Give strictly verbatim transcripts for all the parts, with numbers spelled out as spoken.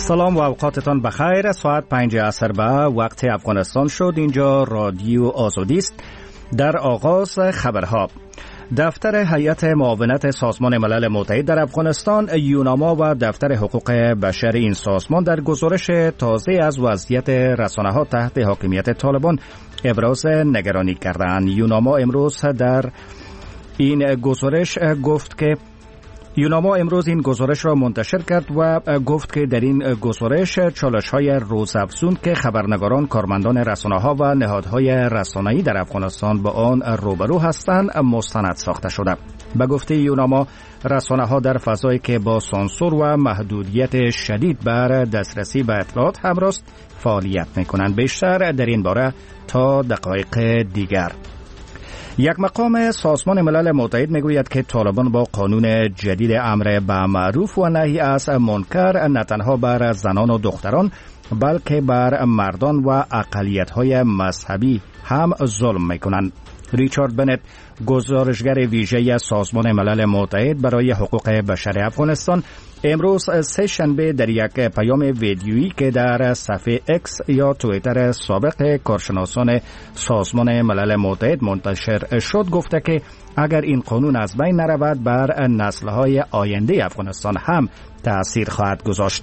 سلام و اوقاتتان بخیر. ساعت پنج عصر به وقت افغانستان شد. اینجا رادیو آزادی است. در آغاز خبرها: دفتر هیئت معاونت سازمان ملل متحد در افغانستان یوناما و دفتر حقوق بشر این سازمان در گزارش تازه از وضعیت رسانه‌ها تحت حاکمیت طالبان ابراز نگرانی کردند. یوناما امروز در این گزارش گفت که یوناما امروز این گزارش را منتشر کرد و گفت که در این گزارش چالش‌های روزافزون که خبرنگاران، کارمندان رسانه‌ها و نهادهای رسانه‌ای در افغانستان با آن روبرو هستند مستند ساخته شده. به گفته یوناما، رسانه‌ها در فضایی که با سانسور و محدودیت شدید بر دسترسی به اطلاعات همراه فعالیت می‌کنند. بیشتر در این باره تا دقایق دیگر. یک مقام سازمان ملل متحد میگوید که طالبان با قانون جدید امر به معروف و نهی از منکر نه تنها بر زنان و دختران بلکه بر مردان و اقلیت‌های مذهبی هم ظلم میکنند. ریچارد بنت، گزارشگر ویژه سازمان ملل متحد برای حقوق بشر افغانستان، امروز سه شنبه در یک پیام ویدیویی که در صفحه اکس یا توییتر سابق کارشناسان سازمان ملل متحد منتشر شد گفته که اگر این قانون از بین نرود بر نسل‌های آینده افغانستان هم تأثیر خواهد گذاشت.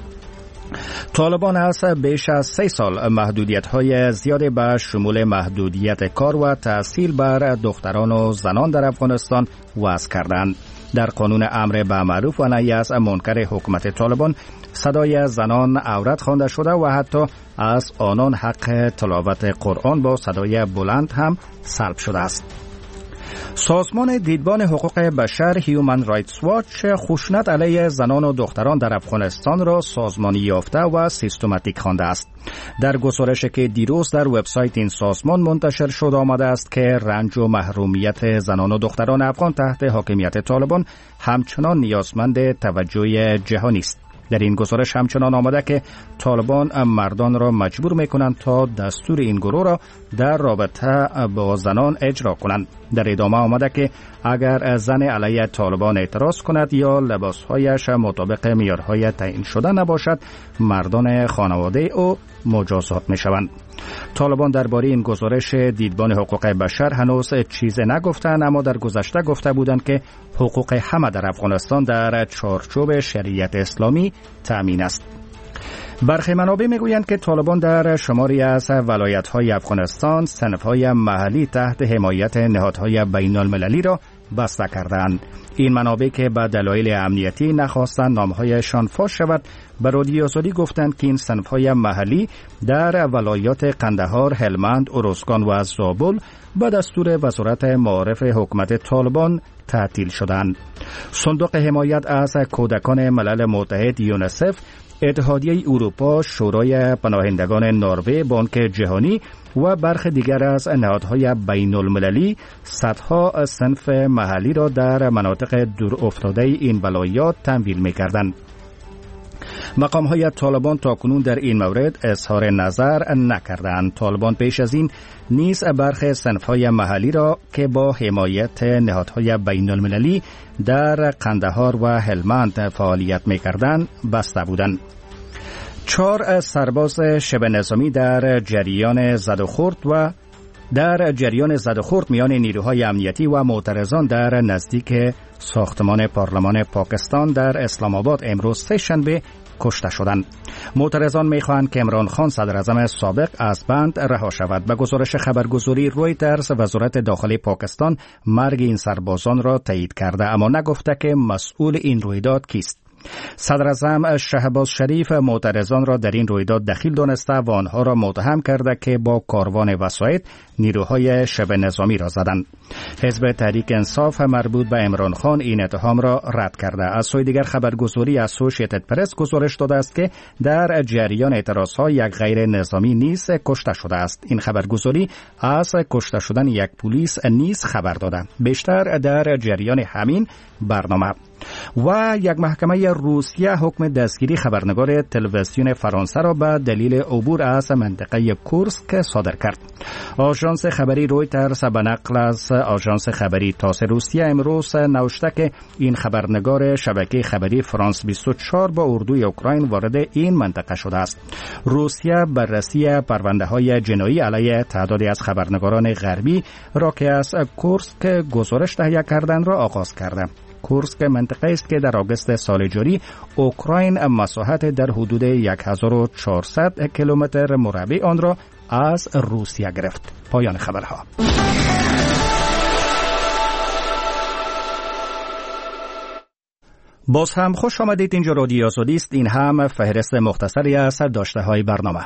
طالبان از بیش از سه سال محدودیت‌های زیادی به شمول محدودیت کار و تحصیل بر دختران و زنان در افغانستان وضع کردند. در قانون امر به معروف و نهی از منکر حکومت طالبان صدای زنان عورت خوانده شده و حتی از آنان حق تلاوت قرآن با صدای بلند هم سلب شده است. سازمان دیدبان حقوق بشر هیومن رایتس واچ خشونت علیه زنان و دختران در افغانستان را سازمانی یافته و سیستماتیک خوانده است. در گزارشی که دیروز در وبسایت این سازمان منتشر شد آمده است که رنج و محرومیت زنان و دختران افغان تحت حاکمیت طالبان همچنان نیازمند توجه جهانی است. در این گزارش همچنان آمده که طالبان مردان را مجبور میکنند تا دستور این گروه را در رابطه با زنان اجرا کنند. در ادامه آمده که اگر زن علیه طالبان اعتراض کند یا لباسهایش مطابق معیارهای تعیین شده نباشد، مردان خانواده او مجازات می شوند. طالبان درباره این گزارش دیدبان حقوق بشر هنوز چیزی نگفتند، اما در گذشته گفته بودند که حقوق همه در افغانستان در چارچوب شریعت اسلامی تامین است. برخی منابع میگویند که طالبان در شماری از ولایت‌های افغانستان صنف‌های محلی تحت حمایت نهادهای بین المللی را بسته کردند. این منابع که به دلایل امنیتی نخواستند نامهایشان فاش شود، به رادیو آزادی گفتند که این صنف‌های محلی در ولایات قندهار، هلمند، ارزگان و زابل به دستور وزارت معارف حکومت طالبان تعطیل شدند. صندوق حمایت از کودکان ملل متحد یونیسف، اتحادیه اروپا، شورای پناهندگان نروژ، بانک جهانی و برخی دیگر از نهادهای بین المللی صدها صنف محلی را در مناطق دور افتاده این ولایات تمویل می‌کردند. مقام‌های طالبان تاکنون در این مورد اظهار نظر نکردند. طالبان پیش از این نیز برخی صنف‌های محلی را که با حمایت نهادهای بین المللی در قندهار و هلمند فعالیت می‌کردند بسته بودند. چهار سرباز شبه نظامی در جریان زد و خورد و در جریان زد و خورد میان نیروهای امنیتی و معترضان در نزدیک ساختمان پارلمان پاکستان در اسلام آباد امروز سه شنبه کشته شدند. معترضان می‌خواهند که عمران خان صدر اعظم سابق از بند رها شود. به گزارش خبرگزاری رویترز، وزارت داخلی پاکستان مرگ این سربازان را تایید کرده اما نگفته که مسئول این رویداد کیست. صدر اعظم شهباز شریف معترضان را در این رویداد دخیل دانسته و آنها را متهم کرده که با کاروان وسایط نیروهای شبه نظامی را زدند. حزب تحریک انصاف مربوط به عمران خان این اتهام را رد کرده. از سوی دیگر خبرگزاری اسوسییتد پرس گزارش داده است که در جریان اعتراضها یک غیر نظامی نیز کشته شده است. این خبرگزاری از کشته شدن یک پلیس نیز خبر داده. بیشتر در جریان همین برنامه. و یک محکمه روسیه حکم دستگیری خبرنگار تلویزیون فرانسه را به دلیل عبور از منطقه کورسک صادر کرد. آژانس خبری رویترز به نقل از آژانس خبری تاس روسیه امروز نوشته که این خبرنگار شبکه خبری فرانس بیست و چهار با اردوی اوکراین وارد این منطقه شده است. روسیه بررسی پرونده‌های جنایی علیه تعدادی از خبرنگاران غربی را که از کورسک گزارش تهیه کردند را آغاز کرده. کورسک منطقه است که در آگوست سال جاری اوکراین مساحت در حدود هزار و چهارصد کیلومتر مربع آن را از روسیه گرفت. پایان خبرها. باز هم خوش آمدید. اینجا رادیو آزادی است. این هم فهرست مختصری از داشته های برنامه.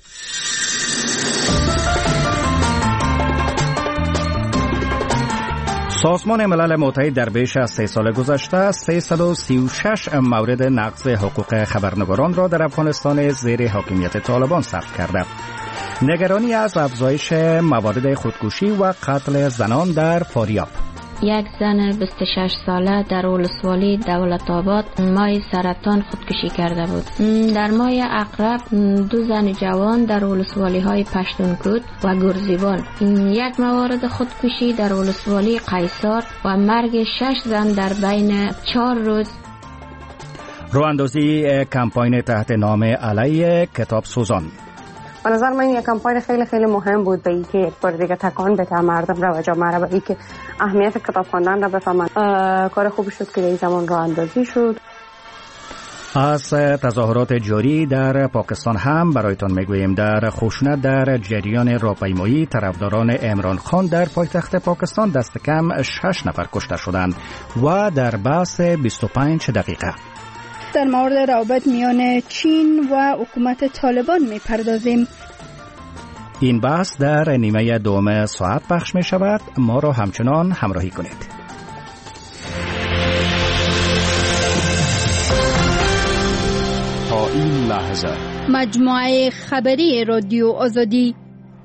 سازمان ملل متحد در بیش از سه سال گذشته سیصد و سی و شش مورد نقض حقوق خبرنگاران را در افغانستان زیر حاکمیت طالبان ثبت کرده. نگرانی از افزایش موارد خودکشی و قتل زنان در فاریاب. یک زن بیست و شش ساله در ولسوالی دولت آباد مای سرطان خودکشی کرده بود. در ماه اقرب دو زن جوان در ولسوالی های پشتونکود و گرزیبان، یک موارد خودکشی در ولسوالی قیصار و مرگ شش زن در بین چهار روز. رواندازی کمپاین تحت نام علیه کتاب سوزان. به نظر من یک کمپاین خیلی خیلی مهم بود به این که یک بار دیگه تکان بده مردم را و جامعه را به این که اهمیت کتاب خواندن را بفهمند. کار خوبی شد که در این زمان راه اندازی شد. از تظاهرات جاری در پاکستان هم برایتان میگوییم. در خشونت در جریان راهپیمایی طرفداران عمران خان در پایتخت پاکستان دست کم شش نفر کشته شدند و در بحث بیست و پنج دقیقه در مورد روابط میان چین و حکومت طالبان میپردازیم. این بحث در نیمه دوم ساعت پخش می شود. ما را همچنان همراهی کنید. تا این لحظه مجموعه خبری رادیو آزادی.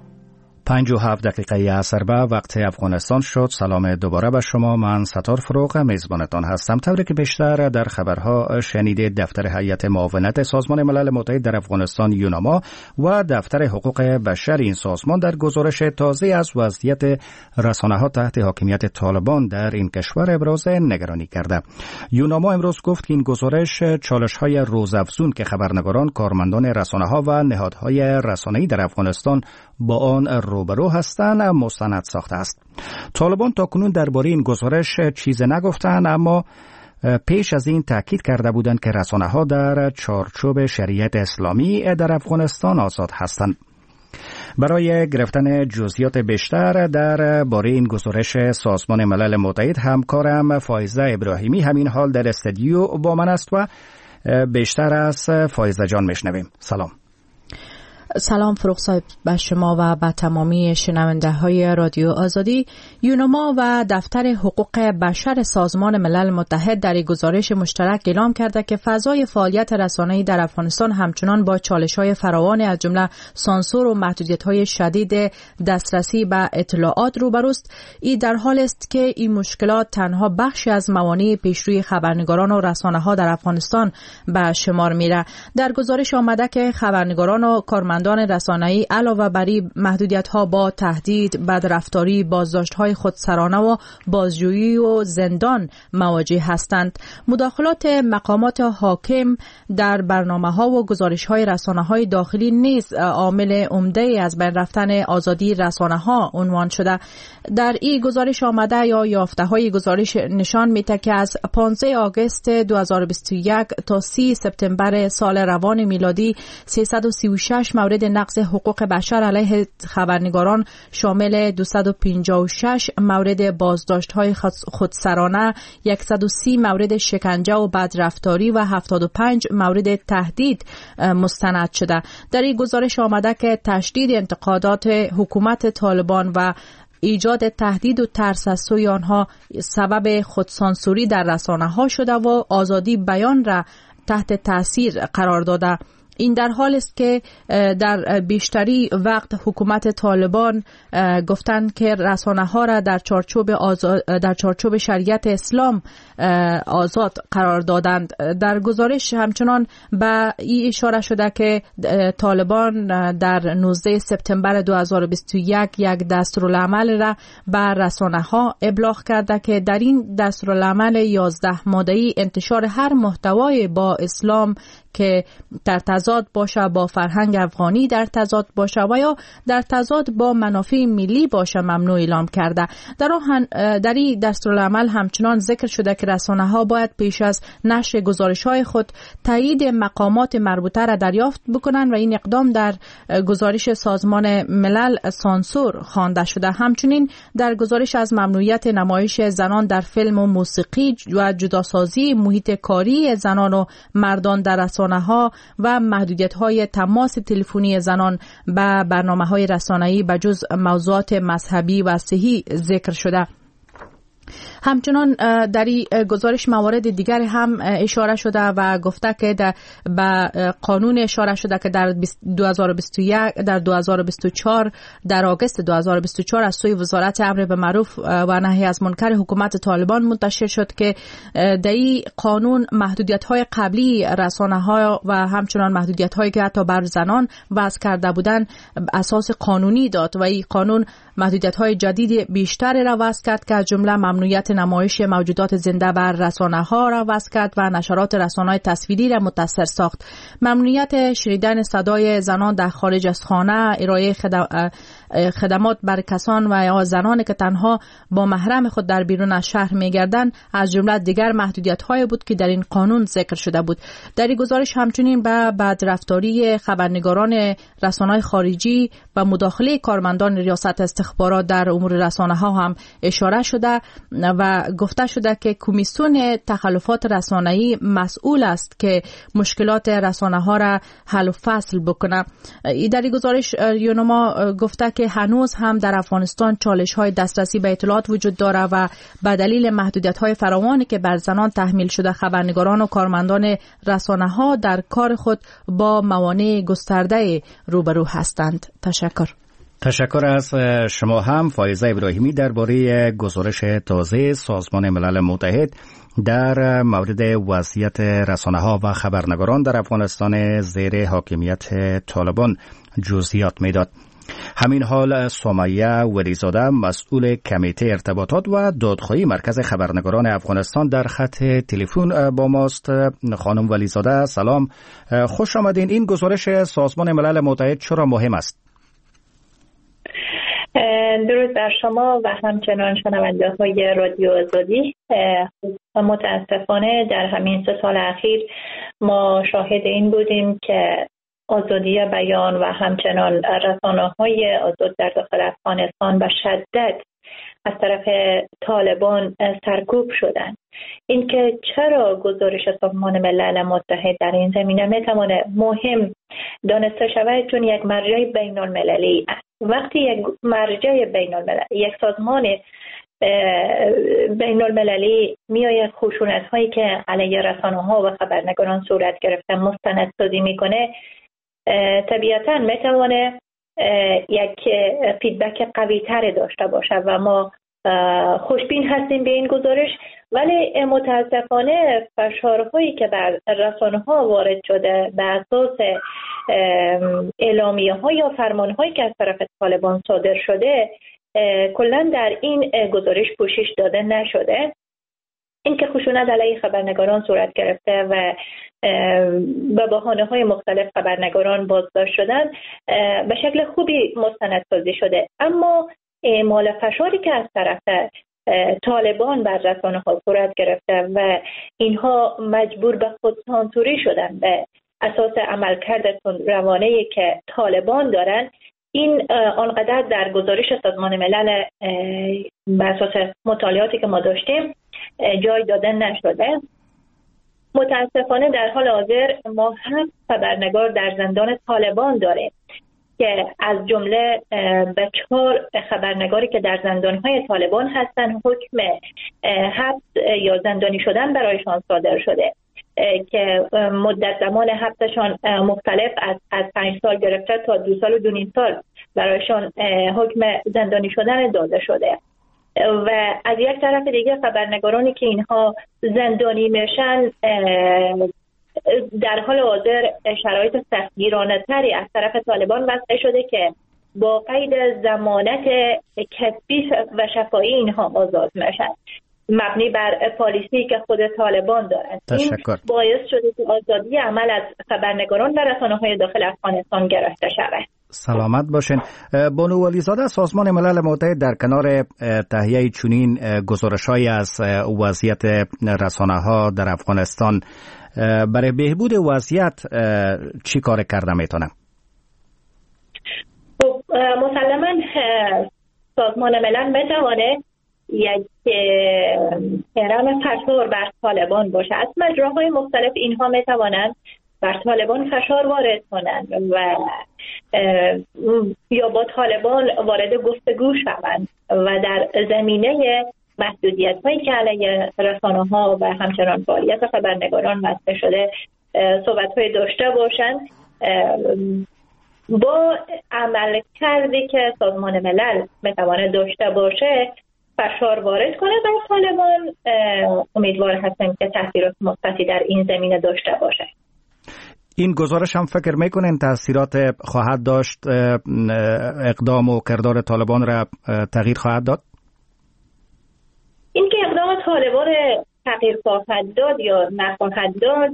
پنج و هفت دقیقه عصر به وقت افغانستان شد. سلام دوباره به شما. من ستار فروغ میزبانتان هستم. طوری که بیشتر در خبرها شنیدید، دفتر هیئت معاونت سازمان ملل متحد در افغانستان یوناما و دفتر حقوق بشر این سازمان در گزارش تازه از وضعیت رسانه‌ها تحت حاکمیت طالبان در این کشور ابراز نگرانی کرده. یوناما امروز گفت که این گزارش چالش‌های روزافزون که خبرنگاران، کارمندان رسانه‌ها و نهادهای رسانه‌ای در افغانستان با آن روبرو هستند مستند ساخته است. طالبان تاکنون درباره این گزارش چیز نگفتند، اما پیش از این تاکید کرده بودند که رسانه‌ها در چارچوب شریعت اسلامی در افغانستان آزاد هستند. برای گرفتن جزئیات بیشتر در باره این گزارش سازمان ملل متحد همکارم فایزه ابراهیمی همین حال در استودیو با من است و بیشتر از فایزه جان میشنویم. سلام. سلام فروغ صاحب به شما و به تمامی شنونده های رادیو آزادی. یوناما و دفتر حقوق بشر سازمان ملل متحد در گزارش مشترک اعلام کرده که فضای فعالیت رسانه‌ای در افغانستان همچنان با چالش‌های فراوان از جمله سانسور و محدودیت‌های شدید دسترسی به اطلاعات روبروست. این در حال است که این مشکلات تنها بخشی از موانع پیشروی خبرنگاران و رسانه‌ها در افغانستان به شمار میره. در گزارش آمده که خبرنگاران و کارمندان رسانه‌ای علاوه بر محدودیت‌ها با تهدید، بدرفتاری، بازداشت‌های خودسرانه و بازجویی و زندان مواجه هستند. مداخلات مقامات حاکم در برنامه‌ها و گزارش‌های رسانه‌های داخلی نیز عامل عمده از بین رفتن آزادی رسانه‌ها عنوان شده. در این گزارش آمده یا یافته‌های گزارش نشان می‌دهد که از پانزده آگوست دو هزار و بیست و یک تا سی سپتامبر سال روان میلادی سیصد و سی و شش مورد نقض حقوق بشر علیه خبرنگاران شامل دویست و پنجاه و شش مورد بازداشت‌های خودسرانه، صد و سی مورد شکنجه و بدرفتاری و هفتاد و پنج مورد تهدید مستند شده. در این گزارش آمده که تشدید انتقادات حکومت طالبان و ایجاد تهدید و ترس از سوی آنها سبب خودسانسوری در رسانه‌ها شده و آزادی بیان را تحت تاثیر قرار داده. این در حال است که در بیشتری وقت حکومت طالبان گفتند که رسانه ها را در چارچوب در چارچوب شریعت اسلام آزاد قرار دادند. در گزارش همچنان به این اشاره شده که طالبان در نوزده سپتامبر دو هزار و بیست و یک یک دستورالعمل را بر رسانه ها ابلاغ کرده که در این دستورالعمل یازده ماده‌ای انتشار هر محتوای با اسلام که در تضاد باشه با فرهنگ افغانی، در تضاد باشه و یا در تضاد با منافع ملی باشه ممنوع اعلام کرده. در در این دستورالعمل همچنان ذکر شده که رسانه ها باید پیش از نشر گزارش های خود تایید مقامات مربوطه را دریافت بکنند و این اقدام در گزارش سازمان ملل سانسور خوانده شده. همچنین در گزارش از ممنوعیت نمایش زنان در فیلم و موسیقی و جداسازی محیط کاری زنان و مردان در رسانه ها و محدودیت های تماس تلفنی زنان به برنامه های رسانه‌ای به جز موضوعات مذهبی و صحی ذکر شده. همچنان در این گزارش موارد دیگر هم اشاره شده و گفته که به قانون اشاره شده که در دو هزار و بیست و یک در دو هزار و بیست و چهار در آگوست دو هزار و بیست و چهار از سوی وزارت امر به معروف و نهی از منکر حکومت طالبان منتشر شد که در این قانون محدودیت‌های قبلی رسانه‌ها و همچنان محدودیت‌هایی که حتی بر زنان وضع کرده بودند اساس قانونی داد و این قانون محدودیت‌های جدید بیشتر را وضع کرد که از جمله ممنوعیت نمایش موجودات زنده بر رسانه‌ها را وضع کرد و نشرات رسانه‌های تصویری را متصل ساخت. ممنوعیت شنیدن صدای زنان در خارج از خانه، ارائه خدمات بر کسان و یا زنانی که تنها با محرم خود در بیرون از شهر می‌گردند از جمله دیگر محدودیت‌هایی بود که در این قانون ذکر شده بود. در این گزارش همچنین به بدرفتاری خبرنگاران رسانه‌های خارجی و مداخله کارمندان ریاست استخبارات در امور رسانه‌ها هم اشاره شده و گفته شده که کمیسیون تخلفات رسانه‌ای مسئول است که مشکلات رسانه‌ها را حل و فصل بکنه. در این گزارش یونما گفته که هنوز هم در افغانستان چالش‌های دسترسی به اطلاعات وجود داره و به دلیل محدودیت‌های فراوانی که بر زنان تحمیل شده خبرنگاران و کارمندان رسانه‌ها در کار خود با موانع گسترده روبرو هستند. تشکر. تشکر از شما هم فایزه ابراهیمی درباره گزارش تازه سازمان ملل متحد در مورد وضعیت رسانه‌ها و خبرنگاران در افغانستان زیر حاکمیت طالبان جزئیات میداد. همین حال سمیه ولیزاده مسئول کمیته ارتباطات و دادخواهی مرکز خبرنگاران افغانستان در خط تلفن با ماست. خانم ولیزاده سلام، خوش آمدین. این گزارش سازمان ملل متحد چرا مهم است؟ درود بر شما و همچنان شنونده های رادیو آزادی. متاسفانه در همین سه سال اخیر ما شاهد این بودیم که آزادی بیان و همچنان رسانه‌های آزاد در داخل افغانستان به شدت از طرف طالبان سرکوب شدند. اینکه چرا گزارش سازمان ملل متحد در این زمینه میتواند مهم دانسته شود، چون یک مرجع بین المللی است. وقتی یک مرجع بین المللی، یک سازمان بین المللی میآید خشونت هایی که علیه رسانه ها و خبرنگاران صورت گرفته مستندسازی میکنه، طبیعتا میتونه یک فیدبک قوی تر داشته باشه و ما خوشبین هستیم به این گزارش. ولی متاسفانه فشارهایی که بر رسانه ها وارد شده به اساس اعلامیه ها یا فرمان هایی که از طرف طالبان صادر شده کلا در این گزارش پوشش داده نشده. اینکه خشونت علیه خبرنگاران صورت گرفته و به بهانه‌های مختلف خبرنگاران بازداشت شدن به شکل خوبی مستندسازی شده، اما اعمال فشاری که از طرف طالبان بر رسانه‌ها صورت گرفته و اینها مجبور به خودسانسوری شدن به اساس عملکرد روانه‌ای که طالبان دارن، این آنقدر در گزارش سازمان ملل بر اساس مطالعاتی که ما داشتیم جای داده نشده. متاسفانه در حال حاضر ما هم خبرنگار در زندان طالبان داریم که از جمله به چهار خبرنگاری که در زندان‌های طالبان هستن حکم حبس یا زندانی شدن برایشان صادر شده. که مدت زمان حبسشان مختلف از از پنج سال گرفته تا دو سال و دو نیم سال برایشان حکم زندانی شدن داده شده. و از یک طرف دیگه خبرنگارانی که اینها زندانی میشن در حال حاضر شرایط سختگیرانه تری از طرف طالبان وضع شده که با قید ضمانت کسبی و شفاهی اینها آزاد میشن، مبنی بر پالیسی که خود طالبان دارند. این باعث شده که آزادی عمل از خبرنگاران و رسانه‌های داخل افغانستان گرفته شود. سلامت باشین. بانو ولیزاده، سازمان ملل متحد در کنار تهیه چنین گزارش‌هایی از وضعیت رسانه‌ها در افغانستان برای بهبود وضعیت چی کار کرده میتونه؟ خب مسلماً سازمان ملل بتوانه یک احرام فشار بر طالبان باشه. از مجراهای مختلف اینها میتوانند بر طالبان فشار وارد کنند و یا با طالبان وارد گفتگو شوند و در زمینه محدودیت هایی که علیه رسانه ها و همچنان فعالیت خبرنگاران وضع شده صحبت های داشته باشند. با عمل کردی که سازمان ملل میتواند داشته باشه فشار وارد کنه بر طالبان، امیدوار هستم که تاثیرات مثبتی در این زمینه داشته باشه. این گزارش هم فکر میکنین تاثیرات خواهد داشت، اقدام و کردار طالبان را تغییر خواهد داد؟ این که اقدام طالبان تغییر خواهد داد یا نخواهد داد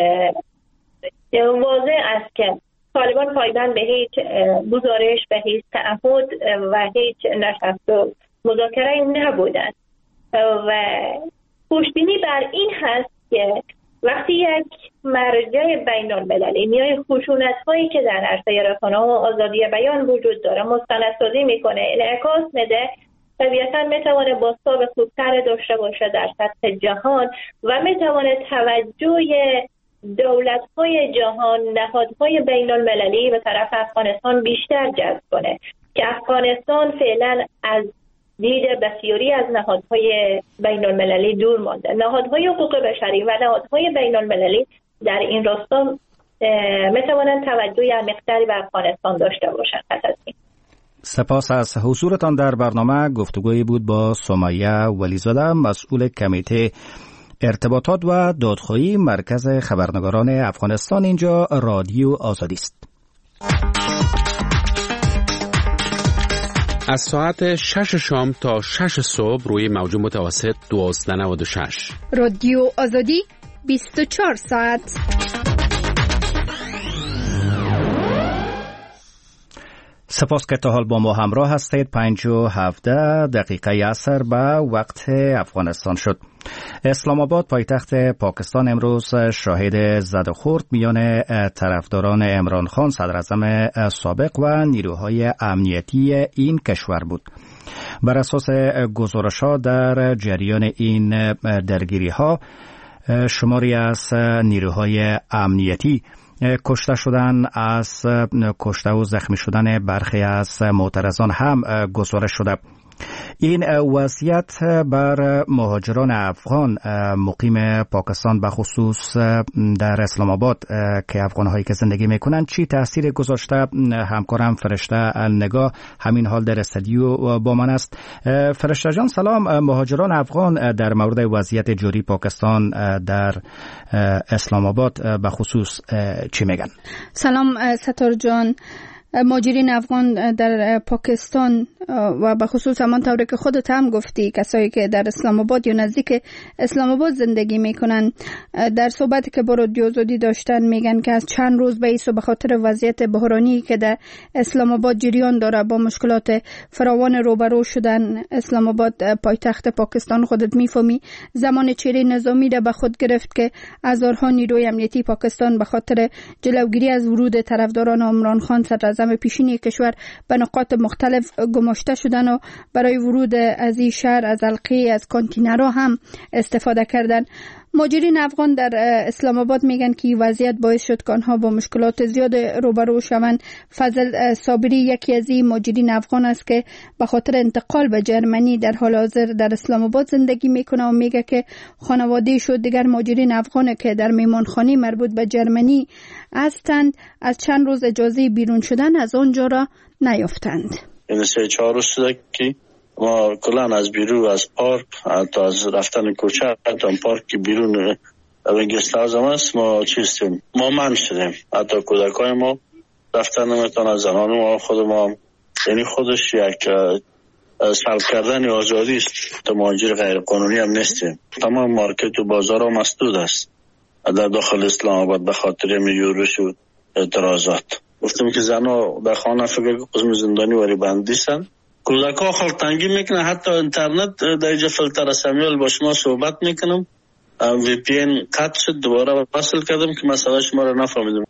واضح است که طالبان پایبند به هیچ گزارش، به هیچ تعهد و هیچ نشست و مذاکره نبودند و خوشبینی بر این هست که وقتی یک مرجع بین المللی میای خشونت هایی که در عرصه رسانه و آزادی بیان وجود داره مستندسازی میکنه، انعکاس میده، طبیعتا میتونه بازتاب خوبتر داشته باشه در سطح جهان و میتونه توجه دولت های جهان، نهادهای بین المللی به طرف افغانستان بیشتر جذب کنه که افغانستان فعلا از دید بسیاری از نهادهای بین المللی دور مانده. نهادهای حقوق بشری و نهادهای بین المللی در این راستا میتوانند توجه عمیق‌تری به افغانستان داشته باشند. پس از این سپاس از حضورتان در برنامه. گفتگویی بود با سمیه ولیزاده، مسئول کمیته ارتباطات و دادخواهی مرکز خبرنگاران افغانستان. اینجا رادیو آزادی است. از ساعت شش شام تا شش صبح روی موج متوسط دوازده نود و شش. رادیو آزادی بیست و چهار ساعت. سپاس که تا حال با ما همراه هستید. پنج و هفده دقیقه عصر به وقت افغانستان شد. اسلام آباد پایتخت پاکستان امروز شاهد زد و خورد میان طرفداران عمران خان صدر اعظم سابق و نیروهای امنیتی این کشور بود. بر اساس گزارش‌ها در جریان این درگیری‌ها شماری از نیروهای امنیتی کشته شدن، از کشته و زخمی شدن برخی از معترضان هم گزارش شده. این وضعیت بر مهاجران افغان مقیم پاکستان به خصوص در اسلام آباد که افغان‌هایی که زندگی میکنند چی تاثیر گذاشته؟ همکارم فرشته نگاه همین حال در استودیو با من است. فرشته جان سلام. مهاجران افغان در مورد وضعیت جاری پاکستان در اسلام آباد به خصوص چی میگن؟ سلام ستار جان. مهاجرین افغان در پاکستان و به خصوص همان طوری که خودت هم گفتی کسایی که در اسلام آباد یا نزدیک اسلام آباد زندگی میکنن در صحبتی که با رادیو آزادی داشتن میگن که از چند روز به ایسو به خاطر وضعیت بحرانی که در اسلام آباد جریان داره با مشکلات فراوان روبرو شدن. اسلام آباد پایتخت پاکستان خودت میفهمی زمان چهره نظامی را به خود گرفت که هزارها نیروی امنیتی پاکستان به خاطر جلوگیری از ورود طرفداران عمران خان صدر اعظم پیشینی کشور به نقاط مختلف گماشته شدن و برای ورود از این شهر از حلقه از کانتینرها هم استفاده کردن. مهاجرین افغان در اسلام آباد میگن که این وضعیت باعث شد که آنها با مشکلات زیاد روبرو شوند. فضل صابری یکی از این مهاجرین افغان است که به خاطر انتقال به جرمنی در حال حاضر در اسلام آباد زندگی میکنه و میگه که خانواده شد دیگر مهاجرین افغان که در میمانخانه مربوط به جرمنی هستند از چند روز اجازه بیرون شدن از آنجا را نیافتند. این سه چهار روز شده که ما کلان از بیرون از پارک تا از رفتن کوچه تا پارک که بیرون گست هاوس هم است ما چیستیم ما من شدیم. حتی کودکای ما رفتن نمیتونن، زنان ما خود ما، یعنی خودش یک سلب کردن آزادی است. تا مهاجر غیر قانونی هم نیستیم. تمام مارکت و بازار هم مسدود است در داخل اسلام آباد به خاطر یورش و اعتراضات. گفتم که زنها در خانه فکر قسم زندانی وری بندیستن. کودکا خلق تنگی میکنه، حتی اینترنت در اینجا فیلتر سمیال با شما صحبت میکنم وی پی این قطع شد، دوباره وصل کردم که مسئله شما را نفهمیدم.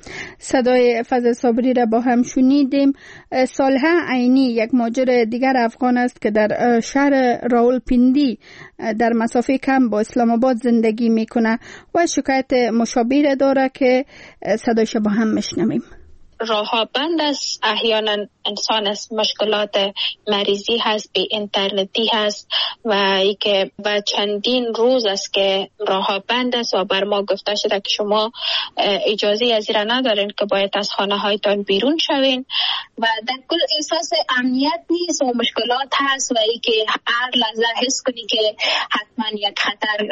صدای فضل صابری را با هم شنیدیم. صالحه عینی یک مهاجر دیگر افغان است که در شهر راولپیندی در مسافه کم با اسلام آباد زندگی میکنه و شکایت مشابه داره که صدایش با هم میشنویم. راه بند است، احیانا انسان است مشکلات مریضی هست، بی اینترنتی هست و ای که و چندین روز است که راه بند است و بر ما گفته شده که شما اجازه از را ندارین که باید از خانه هایتان بیرون شوین و در کل احساس امنیت نیست و مشکلات هست و ای که هر لحظه حس کنی که حتما یک خطر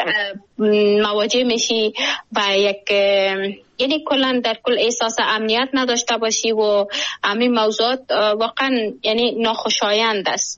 مواجه میشی و یک یعنی کلا در کل احساس امنیت نداشته باشی و همین موضوعات واقعا یعنی ناخوشایند است.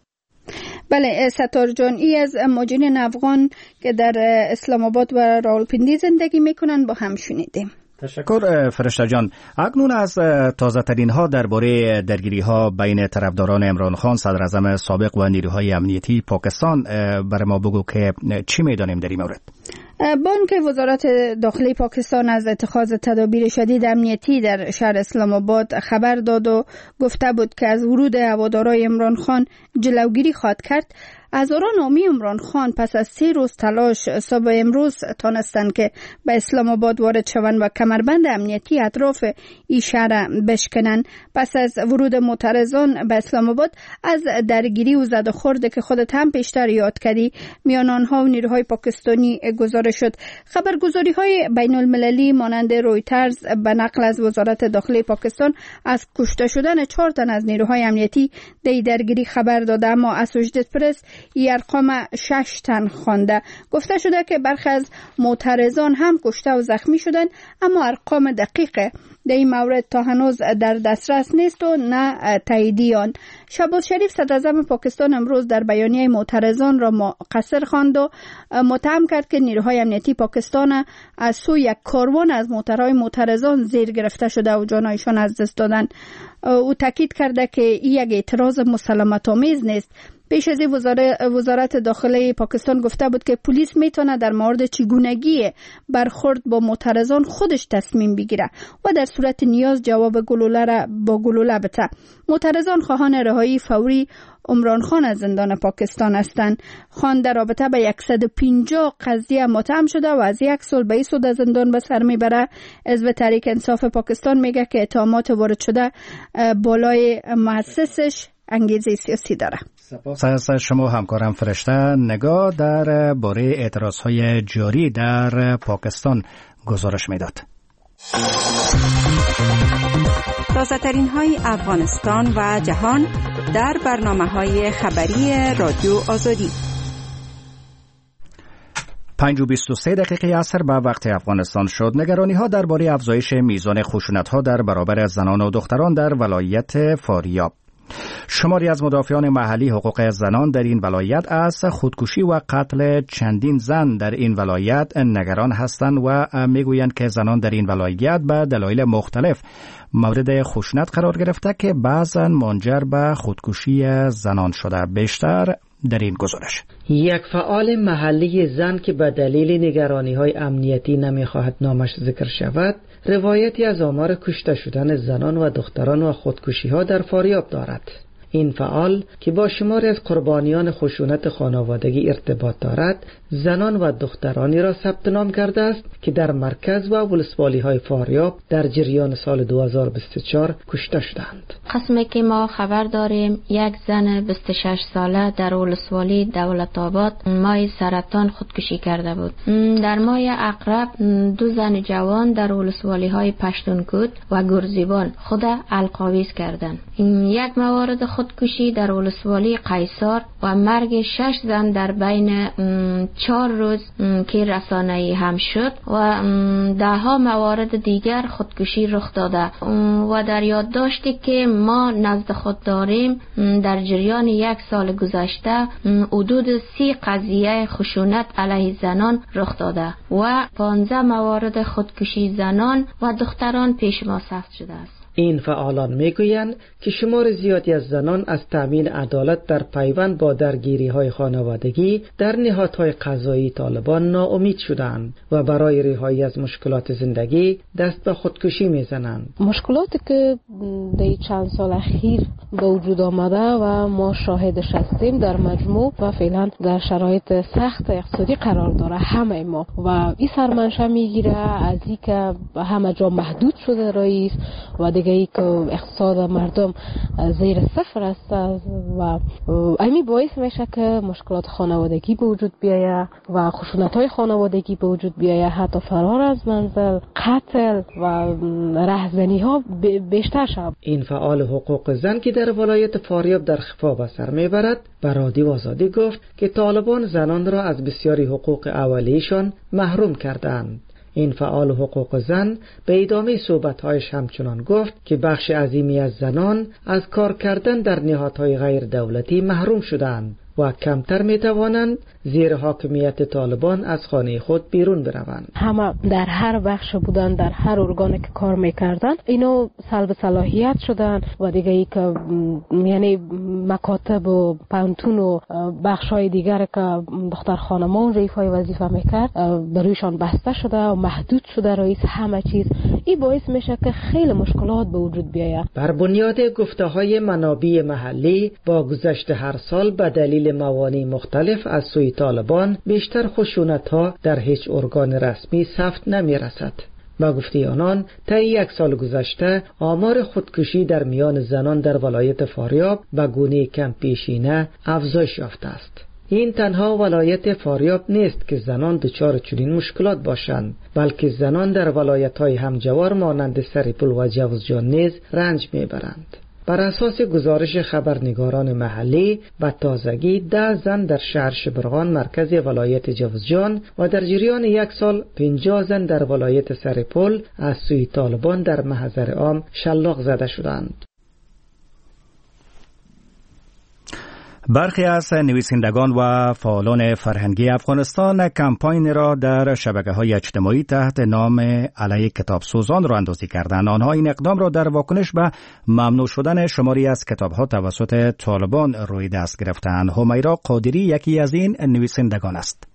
بله ستار جان، ای از مهاجرین افغان که در اسلام آباد و راولپیندی زندگی میکنن با هم شنیدیم. تشکر فرشته جان. اکنون از تازه ترین ها درباره درگیری ها بین طرفداران عمران خان صدر اعظم سابق و نیروهای امنیتی پاکستان بر ما بگو که چی میدانیم در این مورد؟ بانک وزارت داخلی پاکستان از اتخاذ تدابیر شدید امنیتی در شهر اسلام آباد خبر داد و گفته بود که از ورود هواداران عمران خان جلوگیری خواهد کرد. هزاران حامی عمران خان پس از سه روز تلاش صبح امروز تانستند که به اسلام آباد وارد شوند و کمربند امنیتی اطراف این شهر بشکنند. پس از ورود معترضان به اسلام آباد از درگیری و زد و خورد که خودت هم پیشتر یاد کردی میان آنها و نیروهای پاکستانی گزارش شد. خبرگزاری های بین المللی مانند رویترز به نقل از وزارت داخلی پاکستان از کشته شدن چهار تن از نیروهای امنیتی در درگیری خبر داده، اما اسوشیتد پرس این ارقام شش تن خوانده. گفته شده که برخی از معترضان هم کشته و زخمی شدند، اما ارقام دقیق در این مورد تا هنوز در دسترس نیست و نه تاییدی آن. شهباز شریف صدر اعظم پاکستان امروز در بیانیه معترضان را مقصر خواند و متهم کرد که نیروهای امنیتی پاکستان از سوی یک کاروان از موترهای معترضان زیر گرفته شده و جانایشان از دست دادند. او تاکید کرده که این یک اعتراض مسالمت آمیز نیست. پیش از وزارت داخلی پاکستان گفته بود که پلیس میتونه در مورد چگونگی برخورد با معترضان خودش تصمیم بگیره و در صورت نیاز جواب گلوله را با گلوله بده. معترضان خواهان رهایی فوری عمران خان از زندان پاکستان هستند. خان در رابطه به صد و پنجاه قضیه متهم شده و از یک سال به این سود از زندان به سر میبره. حزب تحریک انصاف پاکستان میگه که اتهامات وارد شده بالای مؤسسش انگیزه سیاسی داره. سپاس از شما همکارم فرشته. نگاه در باره اعتراضهای جاری در پاکستان گزارش میداد. تازه ترین های افغانستان و جهان در برنامه های خبری رادیو آزادی. پنج و بیست و سه دقیقه عصر به وقت افغانستان شد. نگرانی ها درباره افزایش میزان خشونت ها در برابر زنان و دختران در ولایت فاریاب. شماری از مدافعان محلی حقوق زنان در این ولایت از خودکشی و قتل چندین زن در این ولایت نگران هستند و میگویند که زنان در این ولایت به دلایل مختلف مورد خشونت قرار گرفته که بعضا منجر به خودکشی زنان شده. بیشتر در این گزارش. یک فعال محلی زن که به دلیل نگرانی‌های امنیتی نمی‌خواهد نامش ذکر شود، روایتی از آمار کشته شدن زنان و دختران و خودکشی‌ها در فاریاب دارد. این فعال که با شماری از قربانیان خشونت خانوادگی ارتباط دارد، زنان و دخترانی را ثبت نام کرده است که در مرکز و ولسوالی های فاریاب در جریان سال دو هزار و بیست و چهار کشته شدند. قسمی که ما خبر داریم یک زن بیست و شش ساله در ولسوالی دولت آباد مای سرطان خودکشی کرده بود. در ماه اقرب دو زن جوان در ولسوالی های پشتونکوت و گرزیبان خود القاویز کردند. یک موارد خودکشی در ولسوالی قیصار و مرگ شش زن در بین چهار روز که رسانه‌ای هم شد و ده ها موارد دیگر خودکشی رخ داده و در یادداشتی که ما نزد خود داریم در جریان یک سال گذشته حدود سی قضیه خشونت علیه زنان رخ داده و پانزده موارد خودکشی زنان و دختران پیش ما ثبت شده است. این فعالان میگویند که شمار زیادی از زنان از تامین عدالت در پیوند با درگیری های خانوادگی در نهادهای قضایی طالبان ناامید شدند و برای رهایی از مشکلات زندگی دست به خودکشی میزنند. مشکلاتی که در چند سال اخیر به وجود آمده و ما شاهدش هستیم در مجموع و فعلا در شرایط سخت اقتصادی قرار داره همه ما و این سرمنشه میگیره از این که همه جا محدود شده رئیس و دیگه ای که اقتصاد مردم زیر صفر است و امی باعث میشه که مشکلات خانوادگی به وجود بیاید و خشونت‌های خانوادگی به وجود بیاید، حتی فرار از منزل، قتل و رهزنی ها بیشتر شد. این فعال حقوق زن که در ولایت فاریاب در خفا به سر میبرد به رادیو آزادی گفت که طالبان زنان را از بسیاری حقوق اولیه‌شان محروم کردند. این فعال حقوق زن به ادامه صحبت‌هایش همچنان گفت که بخش عظیمی از زنان از کار کردن در نهادهای غیر دولتی محروم شدند و کمتر می توانند زیر حاکمیت طالبان از خانه خود بیرون بروند. همه در هر بخش بودن، در هر ارگانی که کار میکردن اینو سلب صلاحیت شدن و دیگه ای که یعنی مکاتب و پانتون و بخش های دیگر که دختر خانمان رئیفای وظیفه میکرد برویشان بسته شده و محدود شده رئیس همه چیز. این باعث میشه که خیلی مشکلات به وجود بیاید. بر بنیاد گفته های منابع محلی با گذشت هر سال به دلیل موانع مختلف از سوی طالبان بیشتر خشونت ها در هیچ ارگان رسمی ثبت نمی رسد. با گفته آنان طی یک سال گذشته آمار خودکشی در میان زنان در ولایت فاریاب به گونه کم پیشینه افزایش یافته است. این تنها ولایت فاریاب نیست که زنان دچار چنین مشکلات باشند، بلکه زنان در ولایت‌های همجوار مانند سرپل و جوزجان نیز رنج میبرند. بر اساس گزارش خبرنگاران محلی و تازگی ده زن در شهر شبرغان مرکز ولایت جوزجان و در جریان یک سال پنجاه زن در ولایت سرپل از سوی طالبان در محضر عام شلاق زده شدند. برخی از نویسندگان و فعالان فرهنگی افغانستان کمپاین را در شبکه‌های اجتماعی تحت نام علیه کتابسوزان راه اندازی کردند. آنها این اقدام را در واکنش به ممنوع شدن شماری از کتاب‌ها توسط طالبان روی دست گرفتند. همیرا قادری یکی از این نویسندگان است.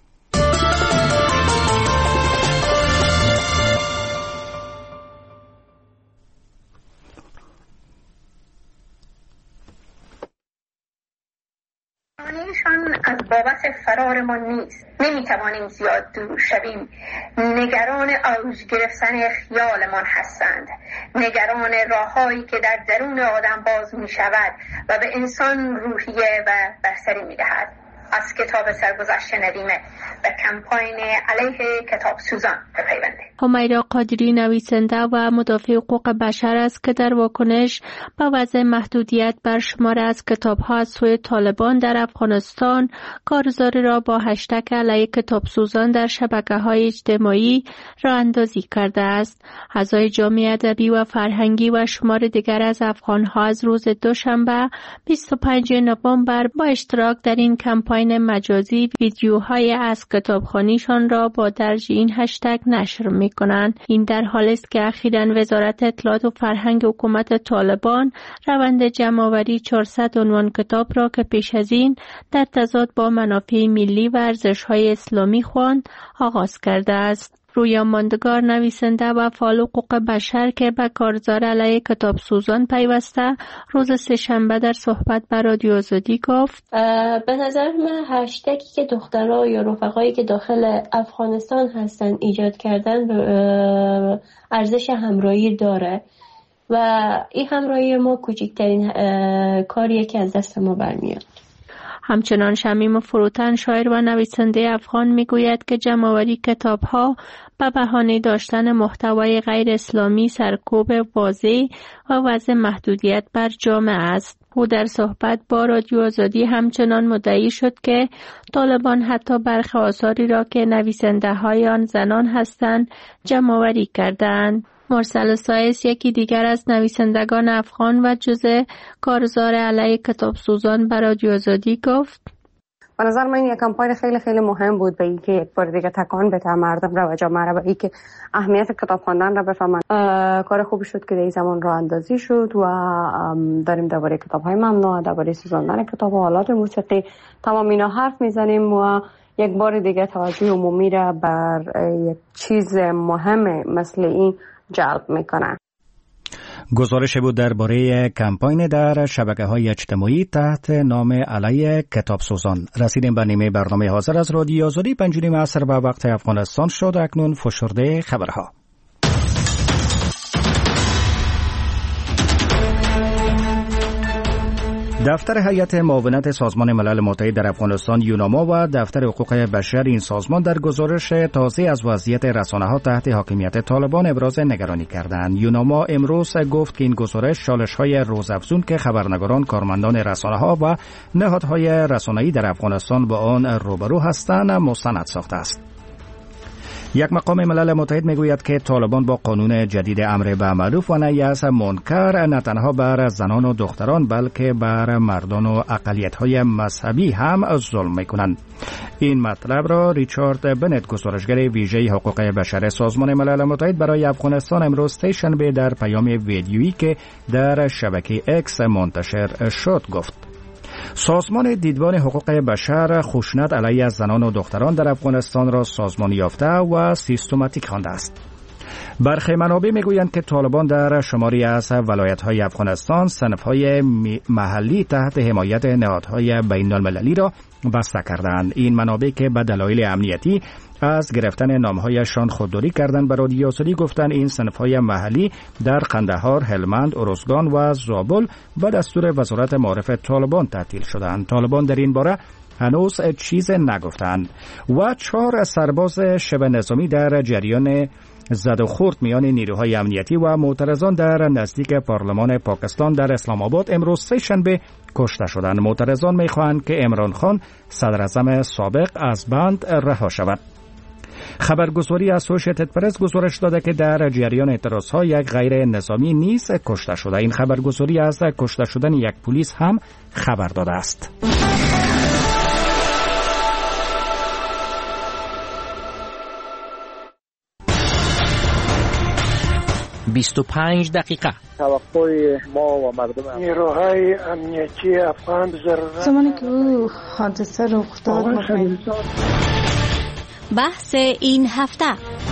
از بابت فرارمان نیست. نمیتوانیم زیاد دور شویم. نگران اوج گرفتن خیالمان هستند. نگران راههایی که در درون آدم باز می شود و به انسان روحیه و بصری می دهد. از کتاب سرگذشت ندیمه و کمپاین علیه کتاب سوزان بپیونده. همیرا قادری نویسنده و مدافع حقوق بشر است که در واکنش به وضع محدودیت بر شمار از کتاب‌ها از سوی طالبان در افغانستان کارزاری را با هشتگ علیه کتاب سوزان در شبکه‌های اجتماعی راه اندازی کرده است. اعضای جامعه ادبی و فرهنگی و شمار دیگر از افغان‌ها از روز دوشنبه بیست و پنجم نوامبر با اشتراک در این کمپاین مجازی ویدیوهای از کتابخوانیشان را با درج این هشتگ نشر می کنند. این در حالی است که اخیراً وزارت اطلاعات و فرهنگ حکومت طالبان روند جمع‌آوری چهارصد عنوان کتاب را که پیش از این در تضاد با منافع ملی و ارزش‌های اسلامی خواند آغاز کرده است. رویا ماندگار، نویسنده و فعال حقوق بشر که به کارزار علیه کتابسوزان پیوسته، روز سه‌شنبه در صحبت با رادیو آزادی گفت به نظر من هشتگی که دخترها یا رفقایی که داخل افغانستان هستن ایجاد کردن ارزش همراهی داره و این همراهی ما کوچکترین کاریه که از دست ما برمیاد. همچنان شمیم فروتن، شاعر و نویسنده افغان، میگوید که جمع‌آوری کتاب‌ها به بهانه داشتن محتوای غیر اسلامی سرکوب واضح و وضع محدودیت بر جامعه است. او در صحبت با رادیو آزادی همچنان مدعی شد که طالبان حتی برخی آثاری را که نویسنده‌های آن زنان هستند جمع‌آوری کردند. مرسل سایس، یکی دیگر از نویسندگان افغان و جزء کارزار علیه کتابسوزان، به رادیو آزادی گفت به نظر من یک کمپاین خیلی خیلی مهم بود به اینکه یک بار دیگه تکان بده مردم را و جامعه را به اینکه اهمیت کتاب خواندن را بفهمند. کار خوبی شد که در این زمان راه اندازی شد و داریم درباره کتاب‌های ممنوع، درباره سوزاندن کتاب و آلات موسیقی تمام اینا حرف میزنیم و یک بار دیگه توجه عمومی را بر یک چیز مهم مثل این جلب میکنه. گزارش بود درباره کمپاین در شبکه‌های اجتماعی تحت نام علیه کتابسوزان. رسیدیم به نیمه برنامه حاضر از رادیو آزادی. پنجونیم عصر به وقت افغانستان شد. اکنون فشرده خبرها. دفتر هیئت معاونت سازمان ملل متحد در افغانستان یوناما و دفتر حقوق بشر این سازمان در گزارش تازه از وضعیت رسانه‌ها تحت حاکمیت طالبان ابراز نگرانی کردند. یوناما امروز گفت که این گزارش چالش‌های روزافزون که خبرنگاران، کارمندان رسانه‌ها و نهادهای رسانه‌ای در افغانستان با آن روبرو هستند مستند ساخته است. یک مقام ملل متحد میگوید که طالبان با قانون جدید امر به معروف و نهی از منکر نه تنها بر زنان و دختران بلکه بر مردان و اقلیت‌های مذهبی هم ظلم میکنند. این مطلب را ریچارد بنت، گزارشگر ویژه حقوق بشر سازمان ملل متحد برای افغانستان، امروز سه‌شنبه در پیام ویدیویی که در شبکه اکس منتشر شد گفت. سازمان دیدبان حقوق بشر خشونت علیه زنان و دختران در افغانستان را سازمانی یافته و سیستماتیک خوانده است. برخی منابع میگویند که طالبان در شماری از ولایت‌های افغانستان صنف‌های محلی تحت حمایت نهادهای بین‌المللی را بسته کردند. این منابع که به دلایل امنیتی از گرفتن نام‌هایشان خودداری کردند به رادیو آزادی گفتند این صنف‌های محلی در قندهار، هلمند، ارزگان و زابل به دستور وزارت معارف طالبان تعطیل شدند. طالبان در این باره هنوز چیز نگفتند و چهار سرباز شبه نظامی در جریان زد و خورد میان نیروهای امنیتی و معترضان در نزدیک پارلمان پاکستان در اسلام آباد امروز سه‌شنبه کشته شدند. معترضان میخواهند که عمران خان صدر اعظم سابق از بند رها شود. خبرگزاری اسوشییتد پرس گزارش داده که در جریان اعتراضها یک غیر نظامی نیز کشته شده. این خبرگزاری از کشته شدن یک پلیس هم خبر داده است. بیست و پنج دقیقه. توقع ما و مردم نیروهای امنیتی افغان ضرورت زمانی که او حادثه رخ داد. بحث این هفته.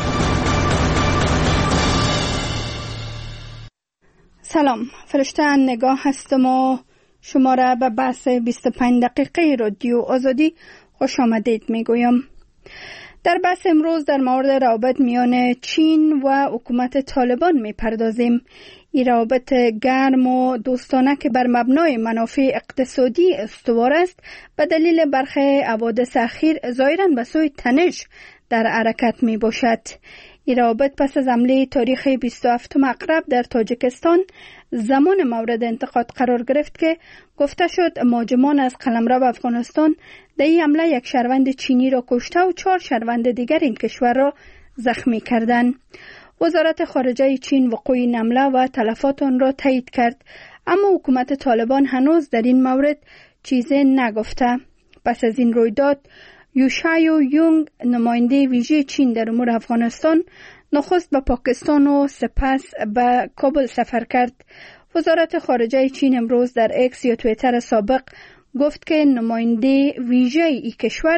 سلام، فرشته نگاه هستم و شما را به بحث بیست و پنج دقیقه رادیو آزادی خوش آمدید میگویم. در بحث امروز در مورد روابط میان چین و حکومت طالبان میپردازیم. این روابط گرم و دوستانه که بر مبنای منافع اقتصادی استوار است به دلیل برخی حوادث اخیر ظاهراً به سوی تنش در حرکت می باشد. این روابط پس از حمله تاریخی بیست و هفتم اقرب در تاجیکستان زمان مورد انتقاد قرار گرفت که گفته شد مهاجمان از قلمرو افغانستان در این حمله یک شهروند چینی را کشته و چهار شهروند دیگر این کشور را زخمی کردند. وزارت خارجه چین وقوع این حمله و تلفات آن را تایید کرد، اما حکومت طالبان هنوز در این مورد چیزی نگفته. پس از این رویداد یوشایو یونگ، نماینده ویژه چین در امور افغانستان، نخست به پاکستان و سپس به کابل سفر کرد. وزارت خارجه چین امروز در اکس یا توییتر سابق گفت که نماینده ویژه ای کشور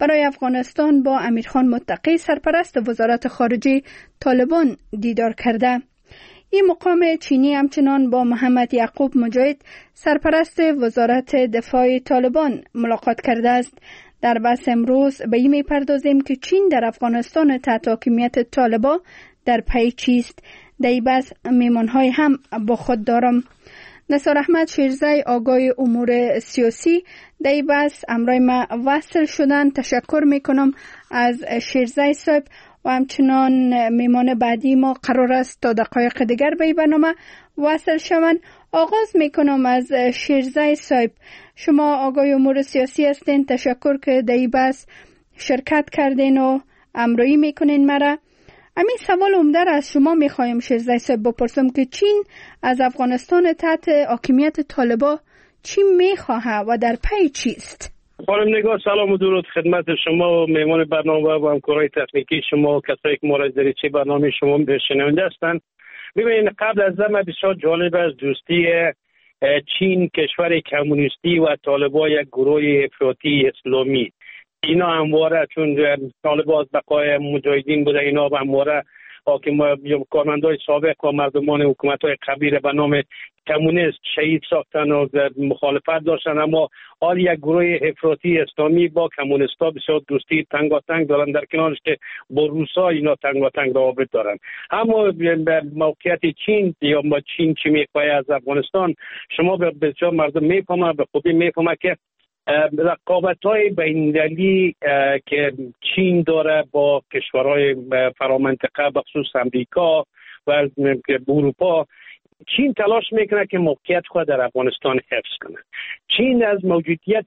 برای افغانستان با امیرخان متقی سرپرست وزارت خارجه طالبان دیدار کرده. این مقام چینی همچنان با محمد یعقوب مجاهد سرپرست وزارت دفاع طالبان ملاقات کرده است. در بحث امروز به این میپردازیم که چین در افغانستان تحت حاکمیت طالبان در پی چیست. در این بحث میمانهای هم با خود دارم. نثار احمد شیرزی آگاه امور سیاسی در این بحث امرای ما وصل شدن. تشکر میکنم از شیرزی صاحب و همچنان میمان بعدی ما قرار است تا دقایق دیگر به این برنامه وصل شوند. آغاز میکنم از شیرزی صاحب. شما آگاه امور سیاسی هستین. تشکر که در این بحث شرکت کردین و امرویی میکنین مرا. همین سوال عمده از شما میخوایم شیرزی صاحب بپرسم که چین از افغانستان تحت حاکمیت طالبان چی میخواهد و در پی چیست؟ خانم نگار سلام و درود خدمت شما و میمان برنامه و همکارای تکنیکی شما و کسایی که ما را در چه برنامه شما شنونده هستند. ببینید قبل از همه بسیار جالب است دوستی چین کشور کمونیستی و طالبان یک گروه افراطی اسلامی. اینا همواره چون طالبان بقای مجاهدین بوده، اینا همواره حاکم کارمندای سابق و مردمان حکومت‌های قبیله به نام کمونیست شهید ساختن و مخالفت داشتن، اما حال یک گروه افراطی اسلامی با کمونیستا بسیار دوستی تنگاتنگ دارن، در کنارش که با روسا اینا تنگاتنگ روابط دارن. اما موقعیت چین یا ما چین چی میخواه از افغانستان شما به بسیار مردم میفهمه، به خوبی میفهمه که رقابت‌های بین‌المللی که چین داره با کشورهای فرامنطقه بخصوص امریکا و اروپا، چین تلاش میکنه که موقعیت خود در افغانستان حفظ کنه. چین از موجودیت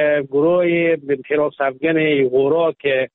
گروه حراس افغان غورا که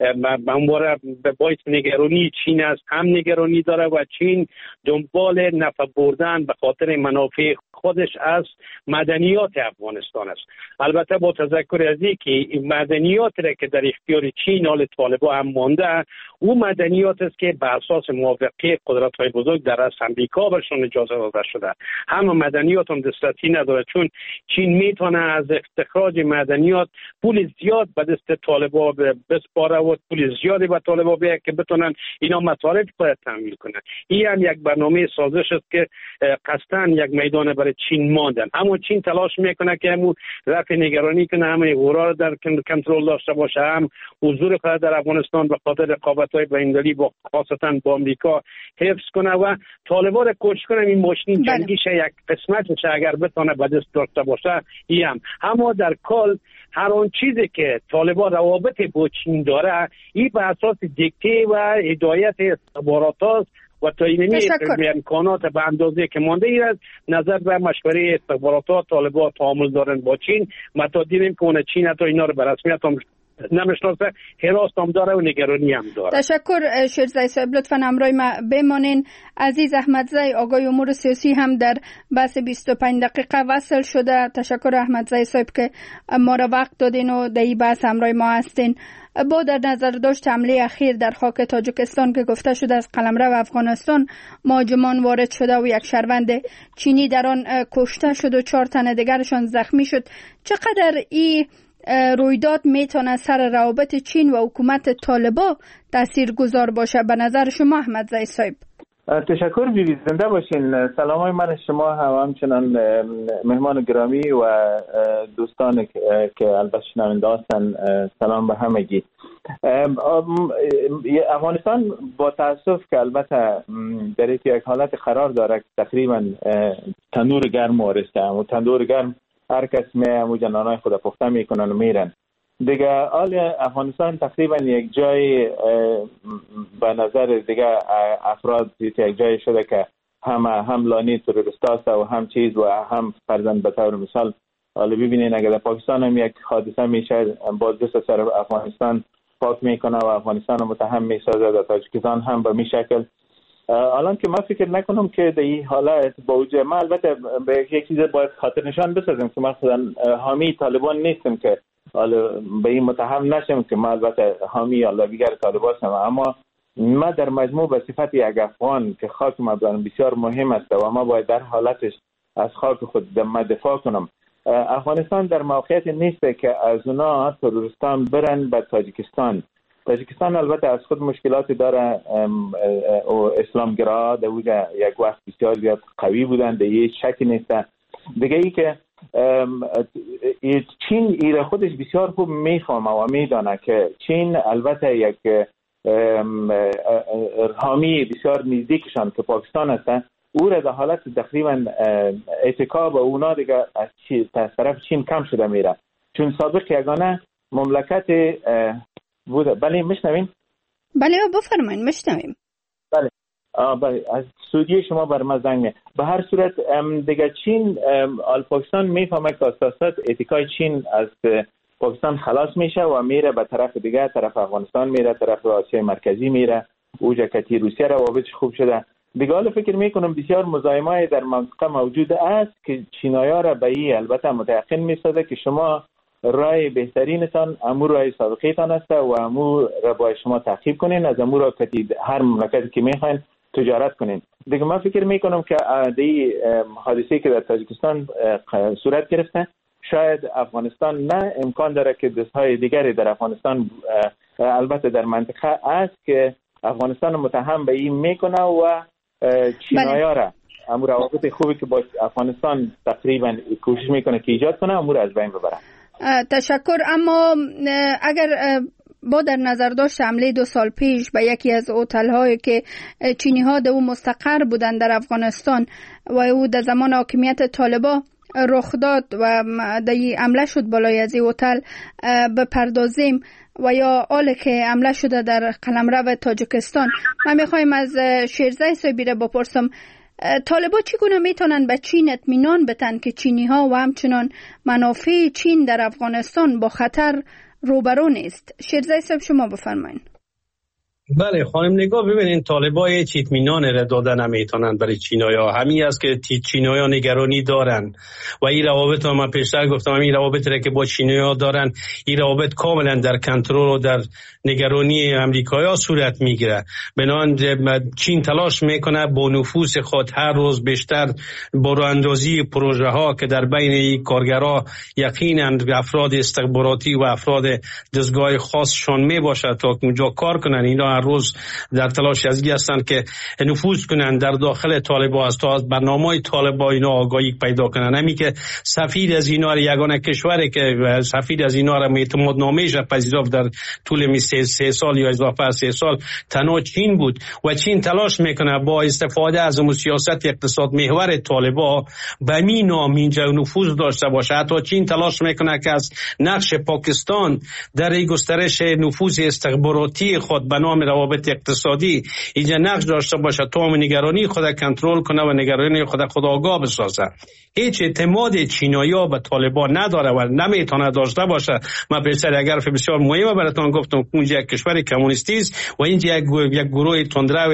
همواره به باعث نگرانی چین است هم نگرانی داره و چین دنبال نفع بردن به خاطر منافع خودش از مدنیات افغانستان است. البته با تذکر از این که این مدنیات را که در اختیار چین حال طالبان هم مانده، او مدنیات است که بر اساس موافقه قدرت‌های بزرگ در از امریکا برشون اجازه داده شده. همه مدنیات هم دسترسی نداره چون چین میتونه از استخراج مدنیات پول زیاد به دست طالبان بسپاره و پول زیادی به طالبان بیاره که بتونن اینا مطالب خود تامین کنن. این هم یک برنامه سازش است که قصداً یک میدان برای چین ماندن. اما چین تلاش میکنه که همون رفع نگرانی کنه، همه غورا رو در کنترل داشته باشه، هم حضور خود در افغانستان به خاطر رقابت‌های بین‌المللی با خاصتا با آمریکا حفظ کنه و طالبان رو کوشش کنه این ماشین جنگیش یک قسمتش اگر بتونه به دست داشته باشه. این هم اما در کل هر آن چیزی که طالبان روابط با چین داره این به اساس دیکته و هدایت استخبارات است و تا اینمی امکانات به اندازه که مانده ای از نظر به مشوره استخبارات طالبان تعامل دارن با چین. ما تا دیدیم که اون چین حتی اینا رو به رسمیت هم نمیشناسه، حراس هم داره و نگرانی هم داره. تشکر شیرزی صاحب، لطفاً همراه ما بمانین. عزیز احمدزی آگاه امور سیاسی هم در بحث بیست و پنج دقیقه وصل شده. تشکر احمدزی صاحب که ما را وقت دادین و در این بحث همراه ما هستین. با در نظر داشت حمله اخیر در خاک تاجیکستان که گفته شده از قلمرو افغانستان مهاجمان وارد شده و یک شهروند چینی در آن کشته شد و چهار تن دیگرشان زخمی شد، چقدر این رویداد میتونه سر روابط چین و حکومت طالبان تاثیرگذار باشه به نظر شما احمدزی صاحب؟ تشکر بیبی، زنده باشین. سلامای من شما هم همچنان مهمان گرامی و دوستان که البته شنونده هستن، سلام به همگی. افغانستان با تاسف که البته در یک حالت قرار داره که تقریبا تنور گرم وارسته و تنور گرم هر کس می جنانای خود پخته میکنن و میرن دیگه. آل افغانستان تقریبا یک جای به نظر دیگه افراد یک جای شده که هم هم لانی تروریست و هم چیز و هم فرزند به طور مثال حالا ببینین اگر در پاکستان هم یک حادثه میشه باز دست سر افغانستان پاک میکنه و افغانستان رو متهم میسازه، در تاجیکستان هم به می شکل. الان که ما فکر نکنم که در این حالت با وجود ما البته به یک چیز باید خاطر نشان بسازیم که ما خودم حامی طالبان نیستم که حالا به این متهم نشم که ما البته حامی اولویگر طالبان هستم، اما ما در مجموع به صفت یک افغان که خاک ما بسیار مهم است و ما باید در حالتش از خاک خود ما دفاع کنم. افغانستان در موقعیت نیست که از اونا تروریستان برن به تاجیکستان. تاجیکستان البته از خود مشکلات داره، اسلامگرا در اوجه یک وقت بسیار زیاد قوی بودن، در هیچ شکی نیست. دیگه ای که چین ایره خودش بسیار خوب میفهمه و میدانه که چین البته یک حامی بسیار نزدیکشان که پاکستان هست، او را در حالت تقریبا اتکا به اونا دیگه از طرف چین کم شده میره، چون سابق یگانه مملکت بوده. بله میشنوین؟ بله بفرمایید میشنویم. بله بله از سعودی شما بر ما زنگ می. به هر صورت دیگه چین آل پاکستان میفهمه که اساسات اتکای چین از پاکستان خلاص میشه و میره به طرف دیگه، طرف افغانستان میره، طرف آسیای مرکزی میره، اوجا کتی روسیه روابطش خوب شده دیگه. حالا فکر میکنم بسیار مزاحمای در منطقه موجود است که چینایا را به این البته متيقن میسازه که شما رای بهترینتان امور رای سابقیتان است و امور را با شما تعقیب کنین، از امور را کتی هر مملکتی که میخواین تجارت کنین دیگه. من فکر میکنم که دی حادثه‌ای که در تاجیکستان صورت گرفته، شاید افغانستان نه امکان داره که دستهای دیگری در افغانستان البته در منطقه است که افغانستان متهم به این میکنه و چینایا را امور روابط خوبی که با افغانستان تقریبا کوشش میکنه که ایجاد کنه امور از بین ببره. تشکر. اما اگر با در نظر داشت حمله دو سال پیش به یکی از هتل هایی که چینی ها در او مستقر بودند در افغانستان و او در زمان حاکمیت طالبان رخ داد و در حمله شد بالای از این هتل بپردازیم و یا آل که حمله شده در قلمرو تاجیکستان، من میخوایم از شیرزای صاحبی بپرسم طالبا چگونه میتونن به چین اطمینان بدن که چینی ها و همچنان منافع چین در افغانستان با خطر روبرو نیست؟ شیرزای صاحب شما بفرمایید. بله خانم نگاه، ببینید طالبا هیچ اطمینان را دادن نمیتونن برای چینایا. همین است که چینایا نگرانی دارن و این روابط ما پیشتر گفتم، این روابط را که با چینایا دارن، این روابط کاملا در کنترل و در نگرانی امریکایا صورت میگیره. بنابراین چین تلاش میکنه با نفوذ خود هر روز بیشتر با راهاندازی پروژه ها که در بین این کارگرها یقینا افراد استخباراتی و افراد دستگاه خاصشان میباشه تا اونجا کار کنن. اینا هر روز در تلاش از این هستند که نفوذ کنن در داخل طالبان، از تا از برنامه‌های طالبان اینا آگاهی پیدا کنن. همین که سفیر از اینا یگانه کشوری که سفیر از اینا را اعتماد نامه‌اش پذیرفت در طول می سه, سه سال یا اضافه سه سال تنها چین بود و چین تلاش میکنه با استفاده از سیاست اقتصاد محور طالبان به می نام اینجا نفوذ داشته باشه. حتی چین تلاش میکنه که از نقش پاکستان در گسترش نفوذ استخباراتی خود به نام روابط اقتصادی اینجا نقش داشته باشه تا نگرانی خود کنترل کنه و نگرانی خود خود آگاه بسازه. هیچ اعتماد چینایا به طالبان نداره و نمیتونه داشته باشه. من پیشتر اگر بسیار مهمه براتون گفتم اونجا یک کشور کمونیستی است و اینجا یک یک گروه تندرو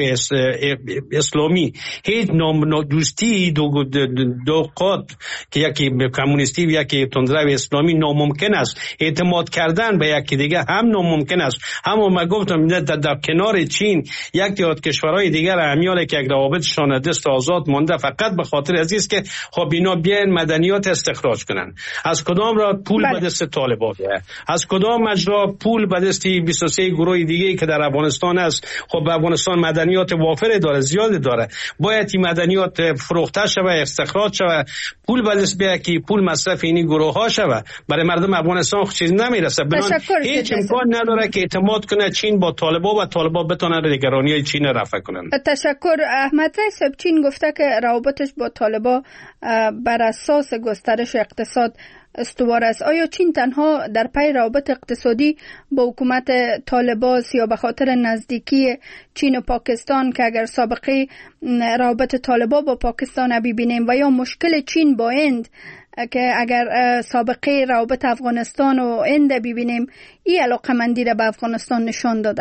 اسلامی. هیچ نام دوستی دو دو قطب که یکی کمونیستی و یکی تندرو اسلامی ناممکن است. اعتماد کردن به یکی دیگه هم ناممکن است. همون من گفتم در, در کنار چین یک دیات کشورهای دیگر همیاله که یک روابطشان دست آزاد مونده فقط به خاطر عزیز که خب اینا بیان مدنیات استخراج کنن. از کدام را پول به دست طالبان، از کدام مجرا پول به دست بیست و سه گروه دیگه که در افغانستان است. خب افغانستان مدنیات وافر داره، زیاد داره، باید این مدنیات فروخته شوه، استخراج شوه، پول به دست بیاد که پول مصرف این گروه ها شوه. برای مردم افغانستان چیز نمیرسه. هیچ امکان نداره که اعتماد کنه چین با طالبان و طالبان بتونن نگرانی چین رفع کنن. تشکر. احمد صاحب، چین گفته که روابطش با طالبان بر اساس گسترش اقتصاد استوار است. آیا چین تنها در پی روابط اقتصادی با حکومت طالبان یا به خاطر نزدیکی چین و پاکستان که اگر سابقه روابط طالبان با پاکستان ببینیم و یا مشکل چین با هند که اگر سابقه روابط افغانستان و هند ببینیم این علاقه‌مندی را به افغانستان نشان داده؟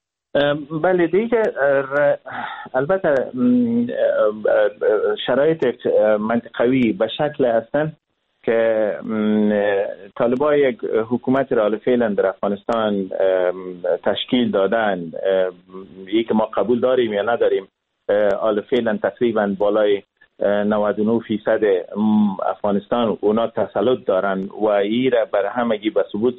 بله دیگه البته شرایط منطقوی به شکل هستن که طالبان یک حکومت را فعلا در افغانستان تشکیل دادن، یکی که ما قبول داریم یا نداریم، حالا فعلا تقریبا بالای نود و نه فیصد افغانستان اونا تسلط دارن و این را بر همگی به ثبوت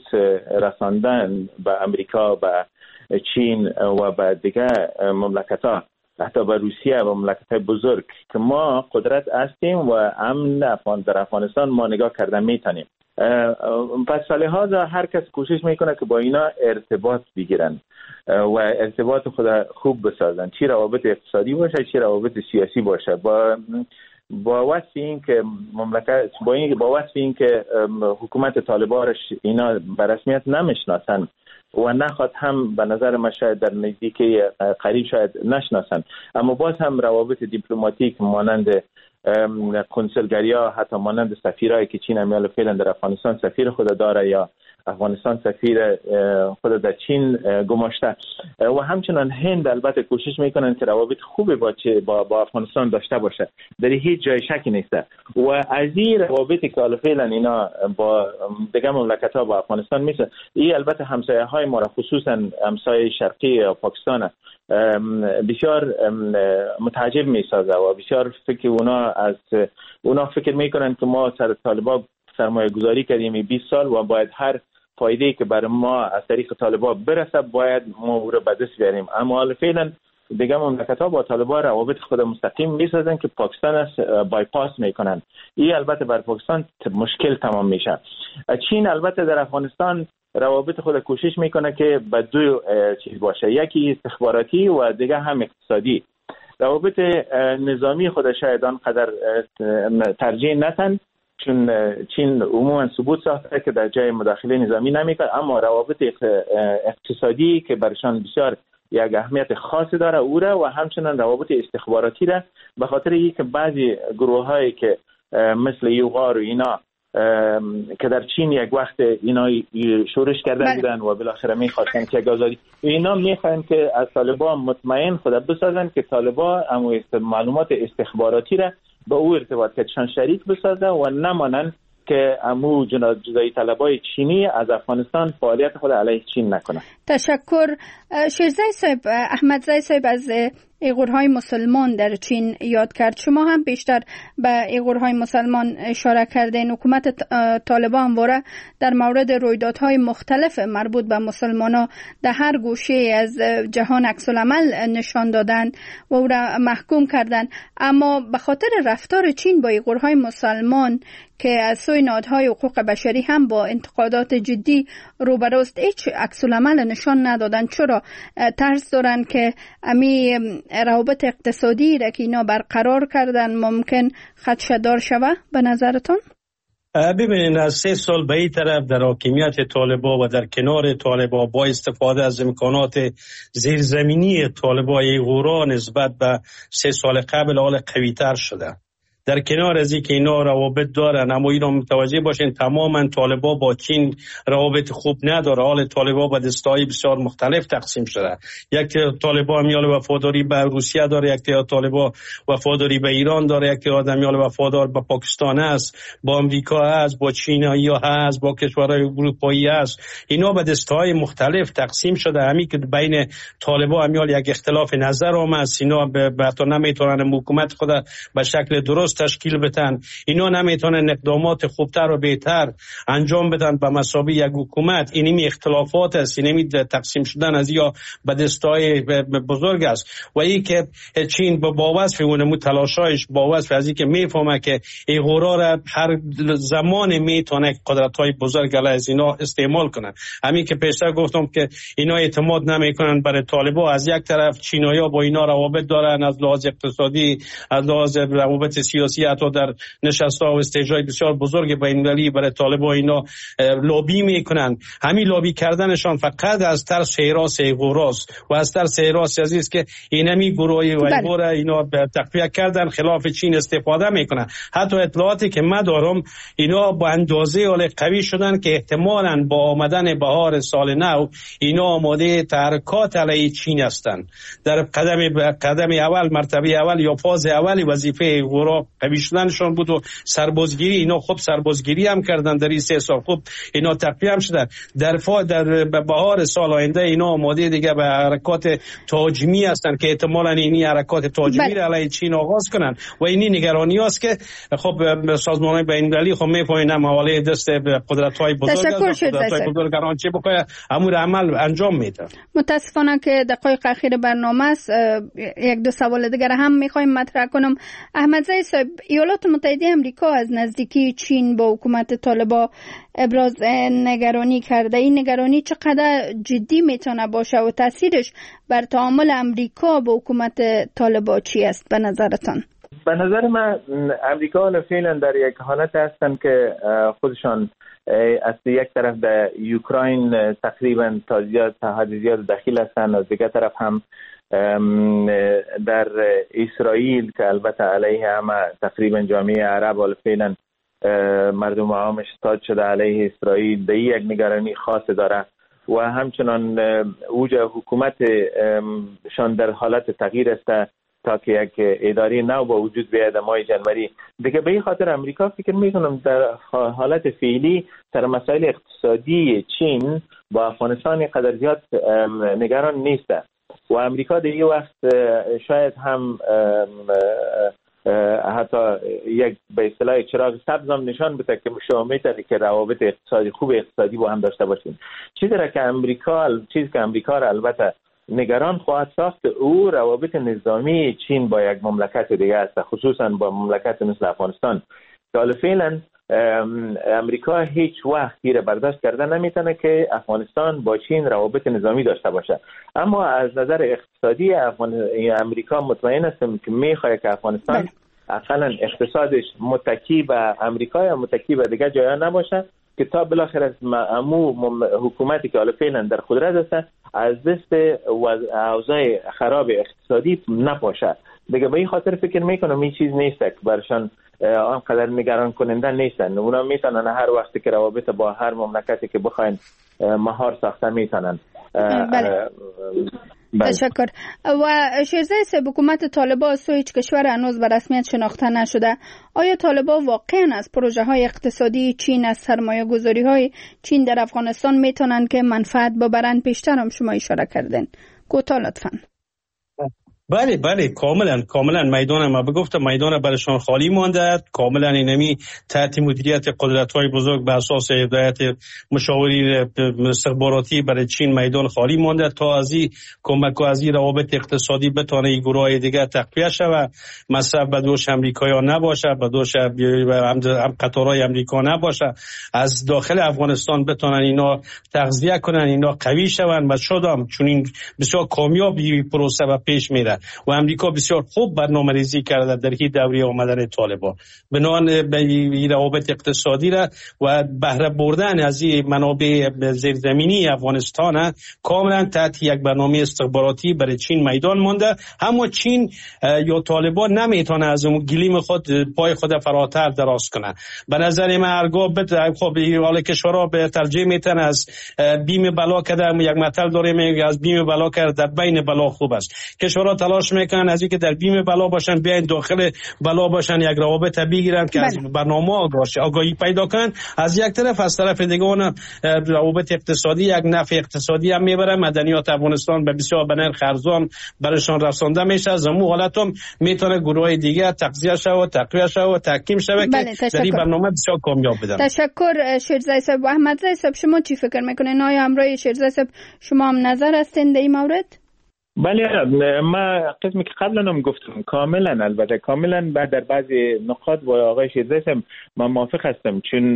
رساندن به امریکا، به چین و به دیگه مملکت‌ها، حتی به روسیه و مملکت‌های بزرگ که ما قدرت هستیم و امن افغان در افغانستان ما نگاه کردن میتونیم. پس لحاظا هر کس کوشش میکنه که با اینا ارتباط بگیرن و ارتباط خود خوب بسازن، چی روابط اقتصادی باشه چی روابط سیاسی باشه، با با وصف این که مملکت با این با وصف این که حکومت طالبانش اینا به رسمیت نمیشناسن و نخواد هم به نظر من شاید در نزدیکی قریب شاید نشناسن، اما باز هم روابط دیپلماتیک مانند کنسولگری‌ها، حتی مانند سفیرایی که چین امیال فعلا در افغانستان سفیر خود داره یا افغانستان سفیر خود در چین گماشته و همچنان هند البته کوشش میکنن که روابط خوبی با با, با افغانستان داشته باشه، در هیچ جای شکی نیست و از این روابطی که فعلا اینا با دیگه مملکت‌ها با افغانستان میشه، این البته همسایه‌های ما را خصوصا همسایه شرقی پاکستان بسیار متعجب میسازه و بسیار فکر اونا از اونا فکر میکنن که ما سر طالبان سرمایه گذاری کردیم بیست سال و باید هر فایده‌ای که برای ما از طریق طالبان برسه باید ما او را به دست بیاریم، اما حالا فعلا دیگه مملکت‌ها با طالبان روابط خود مستقیم میسازن که پاکستان است بایپاس میکنن. این البته بر پاکستان مشکل تمام میشه. چین البته در افغانستان روابط خود کوشش میکنه که به دو چیز باشه، یکی استخباراتی و دیگه هم اقتصادی. روابط نظامی خود شاید آنقدر ترجیح ندن چون چین عموما ثبوت ساخته که در جای مداخله نظامی نمیکنه، اما روابط اقتصادی که برشان بسیار یک اهمیت خاصی داره او را و همچنان روابط استخباراتی را، به خاطر اینکه بعضی گروه هایی که مثل یوغار و اینا که در چین یک وقت اینا شورش کرده بودن و بالاخره میخواستن که آزادی، اینا میخواین که از طالبان مطمئن خود بسازن که طالبان اما معلومات استخباراتی را به او ارتباط کردشان شریک بسازه و نمانن که امو جدایی طلبای چینی از افغانستان فعالیت خود علیه چین نکنه. تشکر. شیرزای صاحب، احمد زای صاحب از ایغورهای مسلمان در چین یاد کرد. شما هم بیشتر به ایغورهای مسلمان اشاره کردین. حکومت طالبان همواره در مورد رویدادهای مختلف مربوط به مسلمانان در هر گوشه از جهان عکس العمل نشان دادن و او را محکوم کردن، اما به خاطر رفتار چین با ایغورهای مسلمان که از سوی نهادهای حقوق بشری هم با انتقادات جدی روبروست، هیچ عکس العمل نشان ندادن. چرا؟ ترس دارن که امی روابط اقتصادی را که اینا برقرار کردن ممکن خدشه‌دار شوه به نظرتون؟ ببینید از سه سال به این طرف در حاکمیت طالبان و در کنار طالبان با استفاده از امکانات زیرزمینی طالبان ایغورا نسبت به سه سال قبل حال قوی‌تر شده. در کنار از اینکه اینا روابط دارن، اما اینا متوجه باشین تماما طالبان با چین روابط خوب نداره. حال طالبان با دستای بسیار مختلف تقسیم شده. یک طالبان میال وفاداری به روسیه داره، یک طالبان وفاداری به ایران داره، یک آدمیال وفادار به پاکستان است، با امریکا است، با چینایی هست، با کشورهای اروپایی است. اینا به دستای مختلف تقسیم شده. همین که بین طالبان میال یک اختلاف نظر آمد، اینا به تا نمیتونن حکومت خود به شکل درست تشکیل بدن، اینا نمیتونن اقدامات خوبتر و بهتر انجام بدن به مثابه یک حکومت. اینمی اختلافات است، اینمی تقسیم شدن از یا به دستای بزرگ است و این که چین با باوصف اون تلاشایش باوصف از این که میفهمه که ایغورا را هر زمان میتونه قدرت‌های بزرگ علیه از اینا استعمال کنن. همین که پیشتر گفتم که اینا اعتماد نمیکنن برای طالبان. از یک طرف چینایی‌ها با اینا روابط دارن از لحاظ اقتصادی، از لحاظ روابط سیاسی، حتی در نشست‌ها و استیج‌های بسیار بزرگ بین‌المللی برای طالبان اینا لابی میکنن. همین لابی کردنشان فقط از ترس حراس ایغوراست و از ترس حراس عزیز که اینمی گروه ایغورا اینا تقویت کردن خلاف چین استفاده میکنن. حتی اطلاعاتی که من دارم اینا با اندازه حال قوی شدن که احتمالاً با آمدن بهار سال نو اینا آماده تحرکات علیه چین هستند. در قدم قدم اول، مرتبه اول یا فاز اول وظیفه ایغورا قوی شدنشان بود و سربازگیری. اینا خب سربازگیری هم کردن در این سه سال، خب اینا تقویه هم شدن. در فا در بهار سال آینده اینا آماده دیگه به حرکات تهاجمی هستن که احتمالاً اینی حرکات تهاجمی را علیه چین آغاز کنن و اینی نگرانی است که خب سازمان‌های بین‌المللی خب می‌پوینن حواله دست قدرت‌های بزرگ است، قدرت‌های بزرگ هر آنچه بخواد امور عمل انجام میده. متاسفانه که دقایق اخیر برنامه است، یک دو سوال دیگر هم می‌خوایم مطرح کنم. احمدزی صاحب، ایالات متحده آمریکا از نزدیکی چین با حکومت طالبان ابراز نگرانی کرده. این نگرانی چقدر جدی میتونه باشه و تاثیرش بر تعامل آمریکا با حکومت طالبان چی است به نظرتان؟ به نظر من امریکا فعلا در یک حالت هستن که خودشان از یک طرف در اوکراین تقریبا تا زیاد تا حد زیاد دخیل هستند، از دیگر طرف هم در اسرائیل که البته علیه همه تقریبا جامعه عرب و فعلا مردم عامش استاد شده علیه اسرائیل، در یک نگرانی خاص داره و همچنان اوج حکومت شان در حالت تغییر است تا که یک اداره نو با وجود بیاید ماه جنوری دیگه. به این خاطر امریکا فکر میکنم در حالت فعلی سر مسائل اقتصادی چین با افغانستان قدر زیاد نگران نیست و امریکا در این وقت شاید هم حتی یک به اصطلاح چراغ سبز هم نشان بده که شما میتونید که روابط اقتصادی خوب اقتصادی با هم داشته باشین. چیزی را که امریکا چیزی که امریکا را البته نگران خواهد ساخت او روابط نظامی چین با یک مملکت دیگه است، خصوصا با مملکت مثل افغانستان. حالا فعلا امریکا هیچ وقت گیر برداشت کرده نمیتونه که افغانستان با چین روابط نظامی داشته باشه، اما از نظر اقتصادی امریکا مطمئن استم که میخواد که افغانستان اقلا اقتصادش متکی به امریکا یا متکی به دیگه جایا نباشه که تا بالاخره از امو حکومتی که حالا فعلا در قدرت است از دست اوضاع خراب اقتصادی نپاشه دیگه. به این خاطر فکر میکنم این چیز نیست که برشان آنقدر نگران کننده نیستن. اونا میتونن هر وقتی که روابط با هر مملکتی که بخواین مهار ساخته میتونن. بله. تشکر. و شیرزای صاحب، حکومت طالبان از سوی هیچ کشور هنوز به رسمیت شناخته نشده. آیا طالبان واقعا از پروژه های اقتصادی چین، از سرمایه گذاری های چین در افغانستان میتونن که منفعت ببرن؟ پیشتر هم شما اشاره کردین، کوتاه لطفاً. بله بله کاملا کاملا میدان ما بگفتم میدان برشان خالی مانده، کاملا اینمی تحت مدیریت قدرت‌های بزرگ به اساس هدایت مشاوری استخباراتی برای چین میدان خالی مانده تا از این کمک و از این روابط اقتصادی بتونه این گروه دیگه تقویه شود، مثلا به دوش امریکایی نباشه، به دوش هم قطارهای امریکا نباشه، از داخل افغانستان بتونن اینا تغذیه کنن، اینا قوی شون و شدم چون این بسیار کامیابی پروسه و پیش میره و امریکا بسیار خوب برنامه‌ریزی کرده در این دوره آمدن طالبان بنان به روابط اقتصادی را و بهره بردن از این منابع زیرزمینی افغانستان کاملا تحت یک برنامه استخباراتی برای چین میدان مانده. اما چین یا طالبان نمیتونه از اون گلیم خود پای خود فراتر دراز کنه. به نظر من هرگاه بت خب حال کشورها به ترجیح میتن از بیم بلا کردن، یک متل داره میگه از بیم بلا کرد در بین بلا خوب است. کشورها تلاش میکنن از اینکه در بیم بلا باشن بیاین داخل بلا باشن، یک روابط بگیرن که از برنامه آگاهی پیدا کنن. از یک طرف از طرف دیگه اون روابط اقتصادی یک نفع اقتصادی هم میبره، مدنیات افغانستان به بسیار به نرخ ارزان برشان رسانده میشه. از اون حالت هم میتونه گروه دیگه تغذیه شه و تقویه شه و تحکیم شه که در این برنامه بسیار کامیاب بدن. تشکر شیرزای صاحب. و احمدزی صاحب، شما چی فکر میکنین؟ آیا همراه شیرزای صاحب شما هم نظر هستین در این مورد؟ بله، ما قسمی که قبلا هم گفتم کاملا البته کاملا بعد در بعضی نقاط با آقای شیرزای صاحب من موافق هستم، چون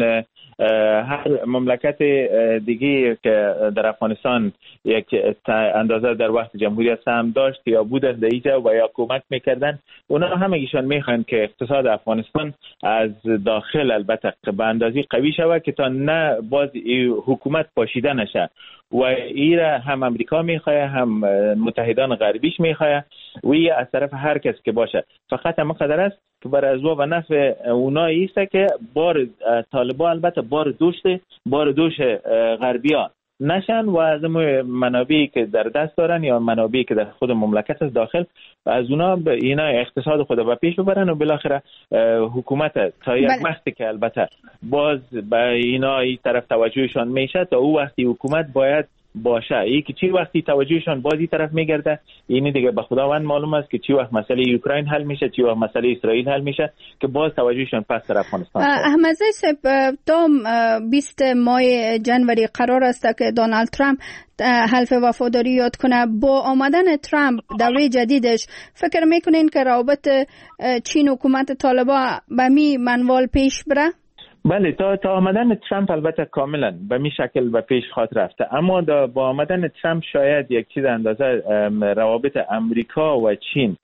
هر مملکت دیگه که در افغانستان یک اندازه در وقت جمهوریت هم داشت یا بودن در اینجا و یا کمک میکردن، اونا همگیشان میخوان که اقتصاد افغانستان از داخل البته به اندازی قوی شود که تا نه باز حکومت پاشیده نشه و ایره هم امریکا میخواه هم متحدان غربیش میخواه و ای از طرف هر کس که باشه. فقط هم قدر است که برای ازوا و نفع اونا ایسته که بار طالبان البته بار دوشت بار دوش غربیان نشن و از منابعی که در دست دارن یا منابعی که در خود مملکت از داخل از اونا به اینا اقتصاد خود به پیش ببرن و بالاخره حکومت تا یک وقتی که البته باز به اینا این طرف توجهشان میشه تا او وقتی حکومت باید باشه. ای که چی وقتی توجهشان بازی طرف میگرده اینی دیگه به خداوند معلوم است که چی وقت مسئله اوکراین حل میشه، چی وقت مسئله اسرائیل حل میشه که باز توجهشان پس در افغانستان. احمد زی صاحب تا بیست ماه جنوری قرار است که دونالد ترامپ حلف وفاداری یاد کنه. با آمدن ترامپ دوره جدیدش فکر میکنین که روابط چین حکومت طالبان به می منوال پیش بره؟ بله، تا تا آمدن ترامپ البته کاملا به می شکل به پیش خواهد رفته، اما با آمدن ترامپ شاید یک چیز اندازه روابط امریکا و چین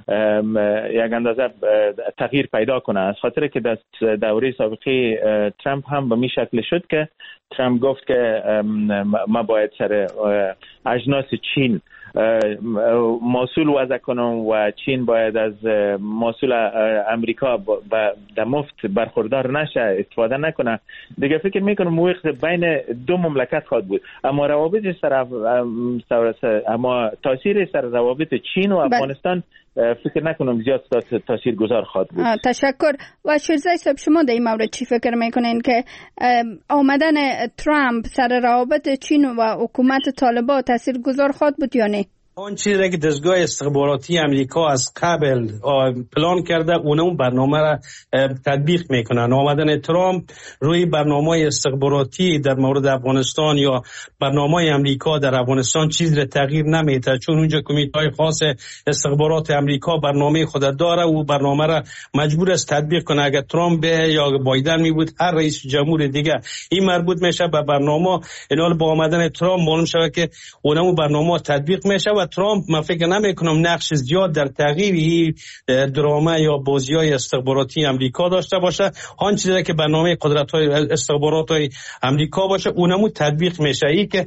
یک اندازه تغییر پیدا کنه، از خاطر که در دوره سابقه ترامپ هم به می شکل شد که ترامپ گفت که ما باید سر اجناس چین محصول وضع کنم و چین باید از محصول امریکا در مفت برخوردار نشه، استفاده نکنه. دیگه فکر میکنم وقت بین دو مملکت خواهد بود، اما روابط سر اما تاثیر سر روابط چین و افغانستان فکر نکنم زیاد تاثیر گذار خواهد بود. تشکر. و شیرزای صاحب شما در این مورد چی فکر میکنین که آمدن ترامپ سر روابط چین و حکومت طالبان تاثیر گذار خواهد بود یا نه؟ آن چیزی که دستگاه استخباراتی امریکا از قبل پلان کرده اونم برنامه را تطبیق میکنن. آمدن ترامپ روی برنامه استخباراتی در مورد افغانستان یا برنامه امریکا در افغانستان چیزی را تغییر نمیده، چون اونجا کمیته خاص استخبارات امریکا برنامه خود داره و برنامه را مجبور است تطبیق کنه. اگر ترامپ یا بایدن می بود هر رئیس جمهور دیگه این مربوط میشه به برنامه، اینال با آمدن ترامپ معلوم شده که اونم برنامه تطبیق میشه و ترامپ من فکر نمی کنم نقش زیاد در تغییر این درامه یا بازی‌های استخباراتی امریکا داشته باشه. آن چیزی که برنامه قدرت‌های استخبارات امریکا باشه اونمو تطبیق میشه. ای که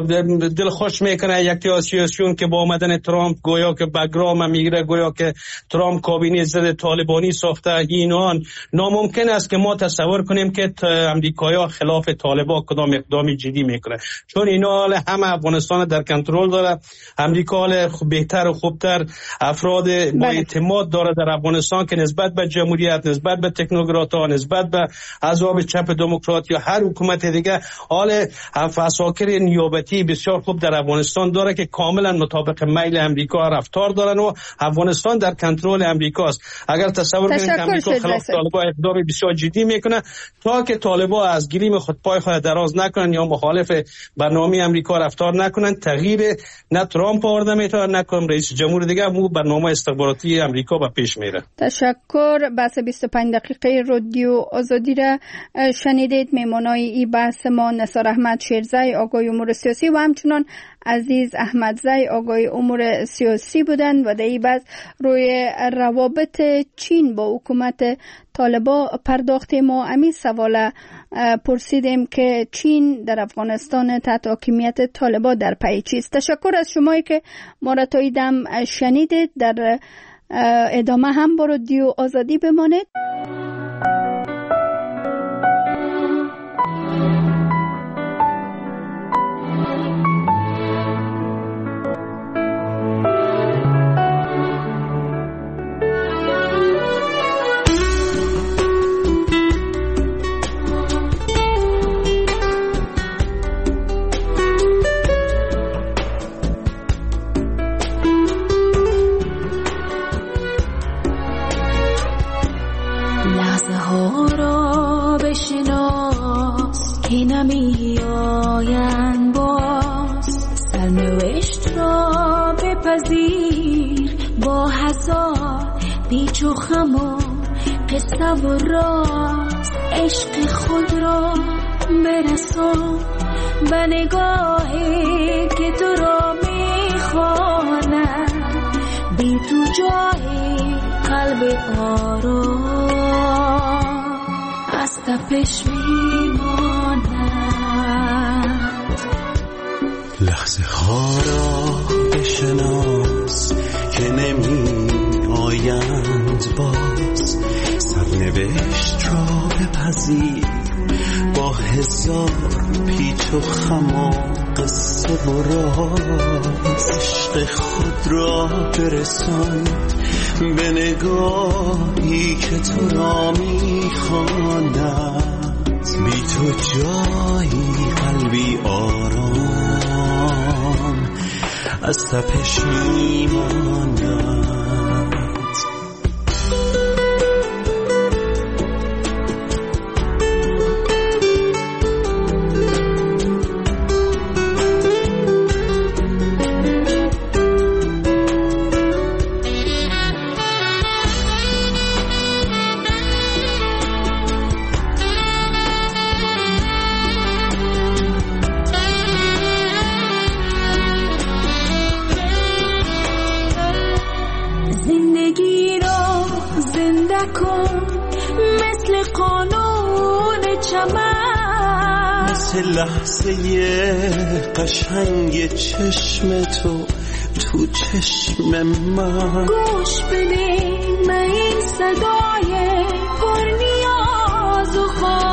دل خوش میکنه یک سیاسیون که با آمدن ترامپ گویا که بگرام میگیره، گویا که ترامپ کابینه ضد طالبانی ساخته، اینان ناممکن است که ما تصور کنیم که امریکایی‌ها خلاف طالبان کدام اقدامی جدی میکنه، چون اینا همه افغانستان در کنترل داره. امریکا بهتر و خوبتر افراد با اعتماد داره در افغانستان که نسبت به جمهوریت، نسبت به تکنوکرات‌ها، نسبت به احزاب چپ دموکرات یا هر حکومت دیگه حال عساکر نیابتی بسیار خوب در افغانستان داره که کاملا مطابق میل امریکا رفتار دارن و افغانستان در کنترل امریکاست. اگر تصور کنید که امریکا خلاف طالبان اقدام بسیار جدی میکنه تا که طالبان از گلیم خود پای خود دراز نکنن یا مخالف برنامه امریکا رفتار نکنن، تغییر نه ترامپ آورده میتونه نکنم رئیس جمهور دیگه مو برنامه استخباراتی امریکا به پیش میره. تشکر. بحث بیست و پنج دقیقه رادیو آزادی را شنیدید. میمونای این بحث ما نثار احمد شیرزای آگای امور سیاسی و همچنان عزیز احمد زی آگای امور سیاسی بودند و در این بحث روی روابط چین با حکومت طالبان پرداختیم. ما امی سوال پرسیدیم که چین در افغانستان تحت حاکمیت طالبان در پی چیست. تشکر از شمایی که ما را تا دم شنیدید. در ادامه هم با رادیو آزادی بمانید. که نمی آیند باز، سرنوشت را بپذیر با هزار پیچ و خم و قصه و راز. عشق خود را برسان به نگاهی که تو را می خواند، بی تو جای قلب آرام از تپش میماند. لحظه ها را بشناس که نمی آیند باز، سرنوشت را بپذیر با هزار پیچ و خم و قصه و راز عشق خود را برسان به نگاهی که تو را میخواند. بی تو جایی قلبی آرام از تپش میماند. لحظه قشنگ چشم تو تو چشم من گوش بده من این صدای پر نیاز و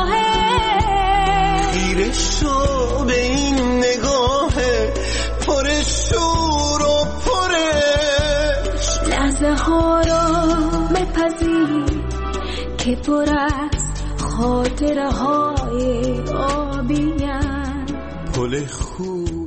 خواهش خیره شو به این نگاه پر شور و پرش لحظه ها را بپذیر که پر از خاطره های آبیم پل خوب